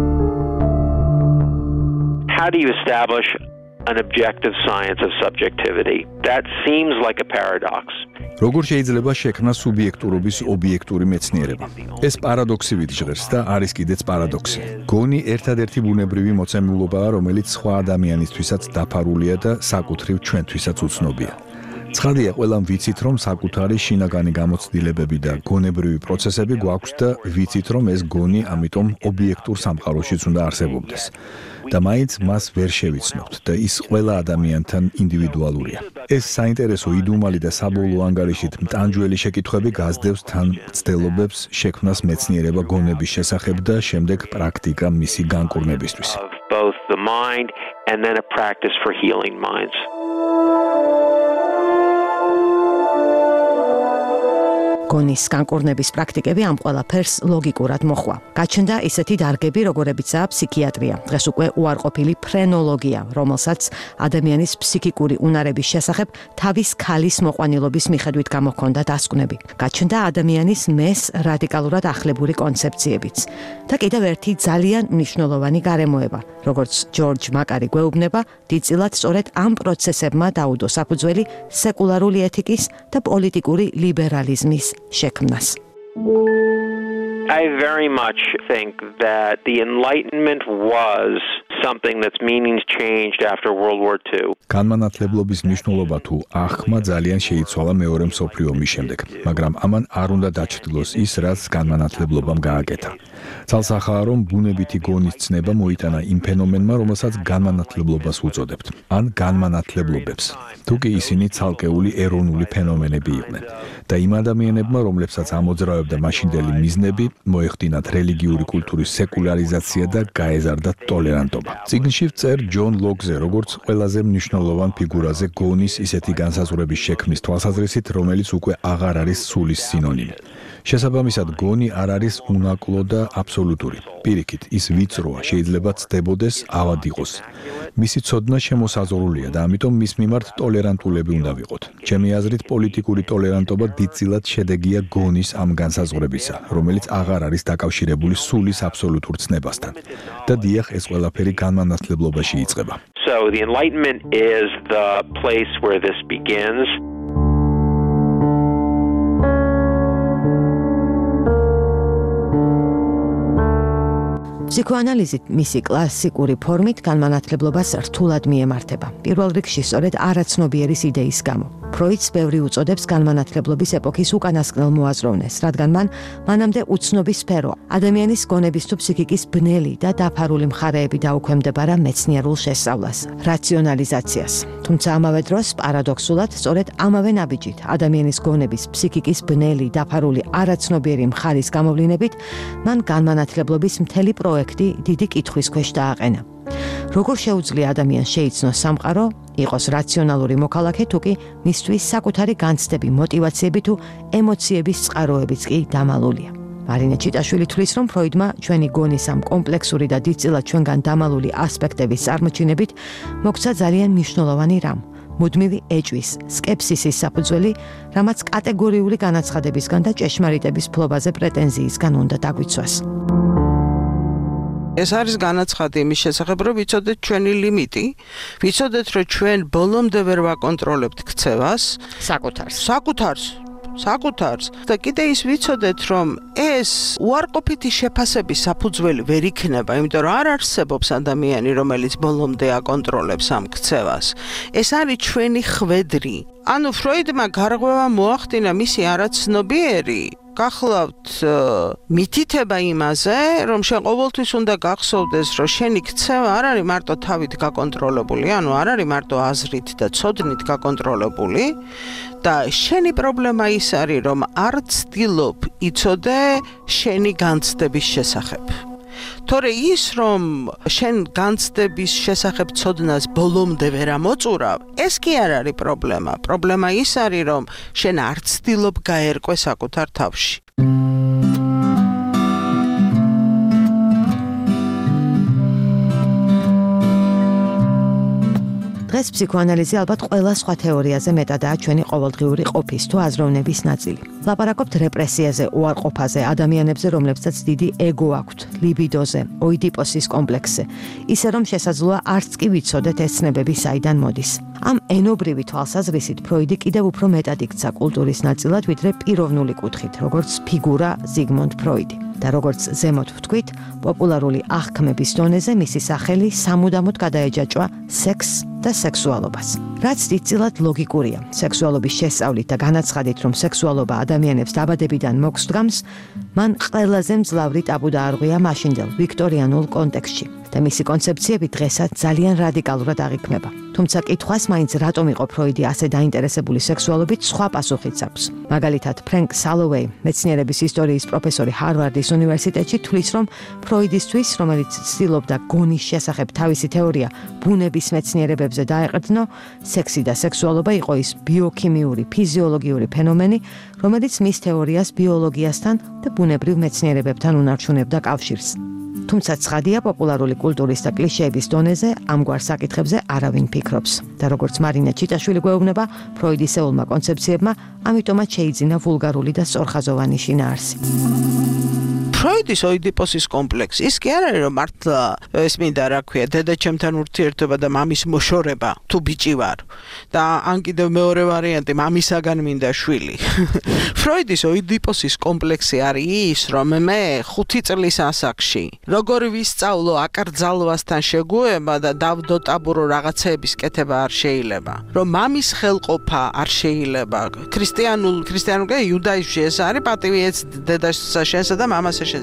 How do you establish an objective science of subjectivity? That seems like a paradox. როგორ შეიძლება შექმნა სუბიექტურობის ობიექტური მეცნიერება? ეს პარადოქსივით ჟღერს და არის კიდეც პარადოქსი. გონი ერთადერთი ბუნებრივი მოცემულობაა, რომელიც სხვა ადამიანისთვისაც დაფარულია და საკუთრივ ჩვენთვისაც უცნობია. ცხადია, ყველამ ვიცით, რომ საკუთარი შინაგანი გამოცდილებები და გონებრივი პროცესები გვაქვს და ვიცით, რომ ეს გონი ამიტომ ობიექტურ სამყაროშიც უნდა არსებობდეს. და მაინც მას ვერ შევიცნობთ და ის ყველა ადამიანთან ინდივიდუალურია. ეს საინტერესო იდუმალი და საბოლოო ანგარიშით მტანჯველი შეკითხვები გასდევს თან მცდელობებს შექმნას მეცნიერება გონების შესახებ და შემდეგ პრაქტიკა მისი განკურნებისთვის. Both the mind and then a practice for healing minds. გონის განკურნების პრაქტიკები ამ ყველაფერს ლოგიკურად მოხვა. გაჩნდა ისეთი დარგები, როგორებიცაა ფსიქიატრია, დღეს უკვე უარყოფილი ფრენოლოგია, რომელსაც ადამიანის ფსიქიკური უნარების შესახებ თავის ქალის მოყვანილობის მიხედვით გამოჰქონდა დასკვნები. გაჩნდა ადამიანის მეს რადიკალურად ახლებური კონცეფციებიც. და კიდევ ერთი ძალიან მნიშვნელოვანი გარემოება, როგორც ჯორჯ მაკარი გვეუბნება, დიდწილად სწორედ ამ პროცესებმა დაუდო საფუძველი სეკულარული ეთიკის და პოლიტიკური ლიბერალიზმის შექმნას. I very much think that the Enlightenment was something that's meanings changed after World War II. განმანათლებლობის მნიშვნელობა თუ აღქმა ძალიან შეიცვალა მეორე მსოფლიო ომის შემდეგ, მაგრამ ამან არ უნდა დაჩრდილოს ის, რაც განმანათლებლობამ გააკეთა. ცალსახაა, რომ ბუნებითი გონის ცნება მოიტანა იმ ფენომენმა, რომელსაც განმანათლებლობას უწოდებთ, ან განმანათლებლობებს. თუ კი ისინი ცალკეული ეროვნული ფენომენები იყვნენ და იმ ადამიანებმა, რომლებსაც ამოძრავებდა მაშინდელი მიზნები, მოეხდინათ რელიგიური კულტურის სეკულარიზაცია და გაეზარდათ ტოლერანტობა. წიგნში ვწერ ჯონ ლოკზე, როგორც ყველაზე მნიშვნელოვან ფიგურაზე გონის ისეთი განსაზღვრების შექმნის თვალსაზრისით, რომელიც უკვე აღარ არის სულის სინონიმი. შესაბამისად, გონი არ არის უნაკლო და აბსოლუტური. პირიქით, ის ვიწროა, შეიძლება ცდებოდეს, ავად იყოს. მისი ცოდნა შემოსაზღვრულია და ამიტომ მის მიმართ ტოლერანტულები უნდა ვიყოთ. ჩემი აზრით, პოლიტიკური ტოლერანტობა დიდწილად შედეგია გონის ამ განსაზღვრებისა, რომელიც აღარ არის დაკავშირებული სულის აბსოლუტურ ცნებასთან. და დიახ, ეს ყველაფერი განმანათლებლობაში იწყება. So the Enlightenment is the place where this begins. ფსიქოანალიზით მისი კლასიკური ფორმით განმანათლებლობას რთულად მიემართება. პირველ რიგში სწორედ არაცნობიერის იდეის გამო. ფროიდს ბევრი უწოდებს განმანათლებლობის ეპოქის უკანასკნელ მოაზროვნეს, რადგან მანამდე უცნობი სფერო, ადამიანის გონების თუ ფსიქიკის ბნელი და დაფარული მხარეები დაუქვემდებარა მეცნიერულ შესწავლას, რაციონალიზაციას. თუმცა ამავე დროს პარადოქსულად სწორედ ამავე ნაბიჯით, ადამიანის გონების ფსიქიკის ბნელი, დაფარული არაცნობიერი მხარის გამოვლინებით, მან განმანათლებლობის მთელი პროექტი დიდი კითხვის ქვეშ დააყენა. როგორ შეუძლია ადამიანს შეიცნოს სამყარო, იყოს რაციონალური მოქალაქე, თუ კი მისთვის საკუთარი განცდები, მოტივაციები თუ ემოციების წყაროებიც კი დამალულია. მარინა ჩიტაშვილი თვლის, რომ ფროიდმა ჩვენი გონის ამ კომპლექსური და დიდწილად ჩვენგან დამალული ასპექტების წარმოჩინებით მოგცა ძალიან მნიშვნელოვანი რამ. მუდმივი ეჭვის, სკეპსისის საფუძველი, რამაც კატეგორიული განაცხადებისგან და ჭეშმარიტების ფლობაზე პრეტენზიისგან უნდა დაგვიცვას. ეს არის განაცხადი იმის შესახებ, რომ ვიცოდეთ ჩვენი ლიმიტი, ვიცოდეთ, რომ ჩვენ ბოლომდე ვერ ვაკონტროლებთ ქცევას, საკუთარს და კიდე ის ვიცოდეთ, რომ ეს უარყოფითი შეფასების საფუძველი ვერ იქნება, იმიტომ რომ არ არსებობს ადამიანი, რომელიც ბოლომდე აკონტროლებს ამ ქცევას. ეს არის ჩვენი ხვედრი. ანუ ფროიდმა გარღვევა მოახდინა მისი არაცნობიერი გახლავთ მითითება იმაზე, რომ შენ ყოველთვის უნდა გახსოვდეს, რომ შენი ქცევა არ არის მარტო თავით გაკონტროლებული, ანუ არ არის მარტო აზრით და ცოდნით გაკონტროლებული და შენი პრობლემა ის არის, რომ არ ცდილობ იცოდე შენი განცდების შესახებ. თორე ის, რომ შენ განცდების შესახებ ცოდნას ბოლომდე ვერ ამოწურავ, ეს კი არ არის პრობლემა. პრობლემა ის არის, რომ შენ არ ცდილობ გაერკვე საკუთარ თავში. დღეს ფსიქოანალიზი ალბათ ყველა სხვა თეორიაზე მეტადაა ჩვენი ყოველდღიური ყოფის თუ აზროვნების ნაწილი. ლაპარაკობთ რეპრესიაზე, უარყოფაზე, ადამიანებზე, რომლებსაც დიდი ეგო აქვთ, ლიბიდოზე, ოიდიპოსის კომპლექსზე. ისე რომ შესაძლოა არც კი ვიცოდეთ ეს ცნებები საიდან მოდის. ამ ენობრივი თვალსაზრისით ფროიდი კიდევ უფრო მეტად იქცა კულტურის ნაწილად, ვიდრე პიროვნული კუთხით, როგორც ფიგურა ზიგმუნდ ფროიდი. და როგორც ზემოთ ვთქვით, პოპულარული აღქმების დონეზე მისი სახელი სამუდამოდ გადაეჯაჭვა სექსს და სექსუალობას. რაც დიდწილად ლოგიკურია. სექსუალობის შესწავლით და განაცხადით, რომ სექსუალობა ადამიანებს დაბადებიდან მოგსდგამს, მან ყველაზე მძლავრი ტაბუ დაარღვია მაშინდელ ვიქტორიანულ კონტექსტში და მისი კონცეფციები დღესაც ძალიან რადიკალურად აღიქმება. თუმცა კითხვას მაინც რატომ იყო ფროიდი ასე დაინტერესებული სექსუალობით, სხვა პასუხიც აქვს. მაგალითად, ფრენკ სალოვეი, მეცნიერების ისტორიის პროფესორი ჰარვარდის უნივერსიტეტში, თვლის, რომ ფროიდისთვის, რომელიც ცდილობდა გონის შესახებ თავისი თეორია ბუნების მეცნიერებებზე დაეყრდნო, სექსი და სექსუალობა იყო ის ბიოქიმიური, ფიზიოლოგიური ფენომენი, რომელიც მის თეორიას ბიოლოგიასთან და ბუნებრივ მეცნიერებებთან უნარჩუნებდა კავშირს. თუმცა ცხადია, პოპულარული კულტურის და კლიშეების დონეზე ამგვარ საკითხებზე არავინ ფიქრობს. და როგორც მარინა ჩიტაშვილი გვეუბნება, ფროიდისეულმა კონცეფციებმა ამიტომაც შეიძინა ვულგარული და სწორხაზოვანი შინაარსი. ფროიდის ოიდიპოსის კომპლექსი ის კი არ არის, რომ მართლა ეს მინდა რა ქვია, დედაჩემთან ურთიერთობა და მამის მოშორება, თუ ბიჭი ვარ. და ან კიდევ მეორე ვარიანტი, მამისაგან მინდა შვილი. ფროიდის ოიდიპოსის კომპლექსი არის ის, რომ მე 5 წლის ასაკში როგორ ვისწავლო აკრძალვასთან შეგუება და დავდო ტაბურო რაღაცეების კეთება არ შეიძლება. რომ მამის ხელყოფა არ შეიძლება. ქრისტიანულ იუდაიზმში ეს არის პატივი ეც დედასა შენსა და მამასა შენსა.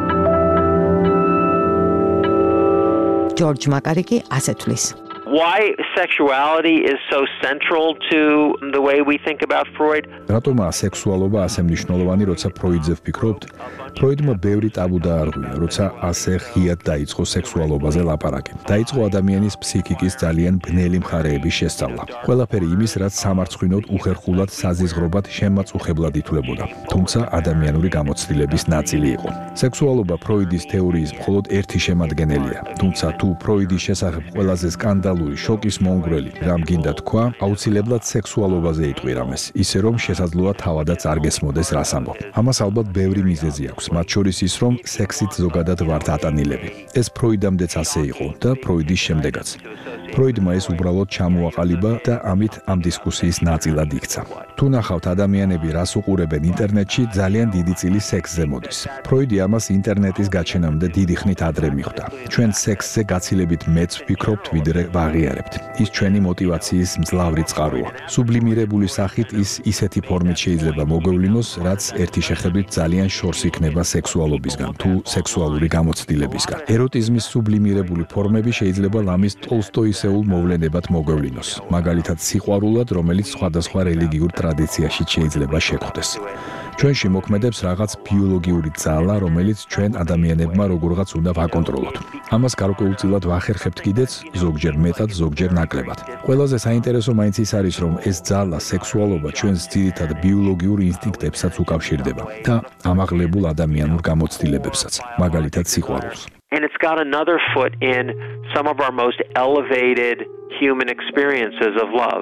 ჯორჯ მაკარიკი ასე თვლის. Why sexuality is so central to the way we think about Freud? რატომაა სექსუალობა ასე მნიშვნელოვანი, როცა ფროიდზე ვფიქრობთ? ფროიდმა ბევრი ტაბუ დაარღვია, როცა ასე ღიად დაიწყო სექსუალობაზე ლაპარაკი. დაიწყო ადამიანის ფსიქიკის ძალიან ბნელი მხარეების შესწავლა. ყველაფერი იმის, რაც სამარცხვინოდ უხერხულად საზიზღრობად შემაწუხებლად ითვლებოდა, თუმცა ადამიანური გამოცდილების ნაწილი იყო. სექსუალობა ფროიდის თეორიის მხოლოდ ერთი შემადგენელია, თუმცა თუ ფროიდის შესახებ ყველაზე სკანდალური შოკის მონგრელი რამ გინდა თქვა, აუცილებლად სექსუალობაზე იტყვი რამეს, ისე რომ შესაძლოა თავადაც არ გესმოდეს რას ამბობ. ამას ალბათ ბევრი მიზეზი აქვს, მათ შორის ის, რომ სექსით ზოგადად ვართ ატანილები. ეს ფროიდამდეც ასე იყო და ფროიდის შემდეგაც. ფროიდმა ეს უბრალოდ ჩამოაყალიბა და ამით ამ დისკუსიის ნაწილად იქცა. თუ ნახავთ ადამიანები რას უყურებენ ინტერნეტში, ძალიან დიდი წილი სექსზე მოდის. ფროიდი ამას ინტერნეტის გაჩენამდე დიდი ხნით ადრე მიხვდა. ჩვენ სექსზე გაცილებით მეც ვფიქრობთ, ვიდრე ვაღიარებთ. ის ჩვენი мотиваციის მძლავრი წყაროა. სუბლიმირებული სახით ის ისეთი ფორმით შეიძლება მოგვევლინოს, რაც ერთი შეხედვით ძალიან შორს იქნება სექსუალობისგან თუ სექსუალური გამოცდილებისგან. ეროტიზმის სუბლიმირებული ფორმები შეიძლება ლამის ტოლსტოისეულ მოვლენებად მოგვევლინოს, მაგალითად სიყვარულად, რომელიც სხვადასხვა რელიგიურ ტრადიციაში შეიძლება შეხვდეს. ჩვენში მოქმედებს რაღაც ბიოლოგიური ძალა, რომელიც ჩვენ ადამიანებმა როგორღაც უნდა ვაკონტროლოთ. ამას გარკვეულწილად ვახერხებთ კიდეც, ზოგჯერ მეტად, ზოგჯერ ნაკლებად. ყველაზე საინტერესო მაინც ის არის, რომ ეს ძალა, სექსუალობა ჩვენს ძირითად ბიოლოგიურ ინსტინქტებსაც უკავშირდება და ამაღლებულ ადამიანურ გამოცდილებებსაც, მაგალითად სიყვარულს. And it's got another foot in some of our most elevated human experiences of love.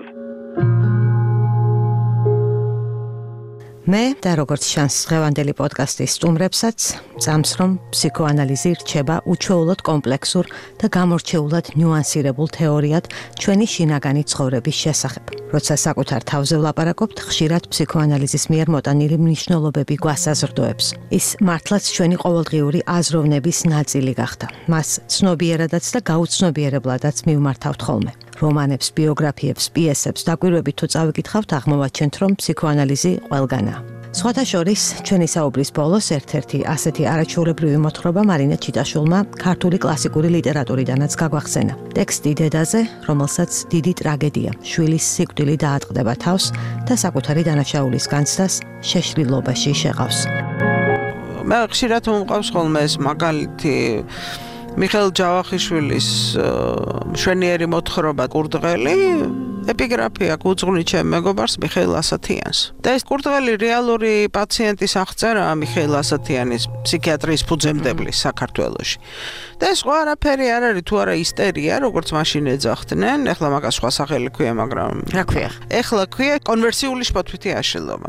მე და როგორც შანს დღევანდელი პოდკასტის სტუმრებსაც წამს რომ ფსიქოანალიზი რჩება უჩვეულოდ კომპლექსურ და გამორჩეულად ნიუანსირებულ თეორიად ჩვენი შინაგანი ცხოვრების შესახებ. როცა საკუთარ თავზე ვლაპარაკობთ, ხშირად ფსიქოანალიზის მიერ მოტანილი მნიშვნელობები გვასაზრდოებს. ის მართლაც ჩვენი ყოველდღიური აზროვნების ნაწილი გახდა. მას ცნობიერადაც და გაუცნობიერებლადაც მივმართავთ ხოლმე. რომანებს, ბიოგრაფიებს, პიესებს, დაკვირვებით თუ წავიკითხავთ, აღმოვაჩენთ, რომ ფსიქოანალიზი ყველგანაა. სხვათა შორის, ჩვენი საუბრის ბოლოს ერთ-ერთი ასეთი არაჩვეულებრივი მოთხრობა მარინე ჩიტაშულმა ქართული კლასიკური ლიტერატურიდანაც გაგვახსენა. ტექსტი დედაზე, რომელსაც დიდი ტრაგედია, შვილის სიკვდილი დაატყდება თავს და საკუთარი დანაშაულის განცდას შეშლილობაში შეყავს. მე ხშირად მომყავს ხოლმე ეს მაგალითი მიხეილ ჯავახიშვილის მშვენიერი მოთხრობა კურდღელი ეპიგრაფია გუძღვნი ჩემ მეგობარს მიხეილ ასათიანს. და ეს კურდღელი რეალური პაციენტის აღწერაა მიხეილ ასათიანის ფსიქიატრიის ფუძემდებლის საქართველოში. და ეს სხვა არაფერი არ არის თუ არა ისტერია, როგორც მაშინ ეძახდნენ, ეხლა მაგას სხვა სახელი ქვია, მაგრამ რა ქვია? ეხლა ქვია კონვერსიული შფოთვითი აშლილობა.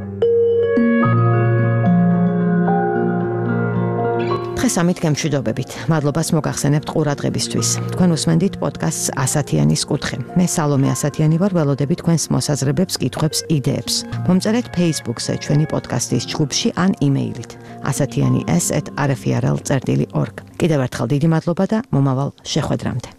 დღეს ამით გემშვიდობებით. მადლობას მოგახსენებთ ყურადღებისთვის. თქვენ უსმენდით პოდკასტს ასათიანის კუთხე. მე სალომე ასათიანი ვარ, ველოდები თქვენს მოსაზრებებს, კითხვებს, იდეებს. მომწერეთ Facebook-ზე ჩვენი პოდკასტის ჯგუფში ან იმეილით asatiani@rfrl.org. კიდევ ერთხელ დიდი მადლობა და მომავალ შეხვედრამდე.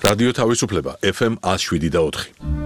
რადიო თავისუფლება FM 107 და 4.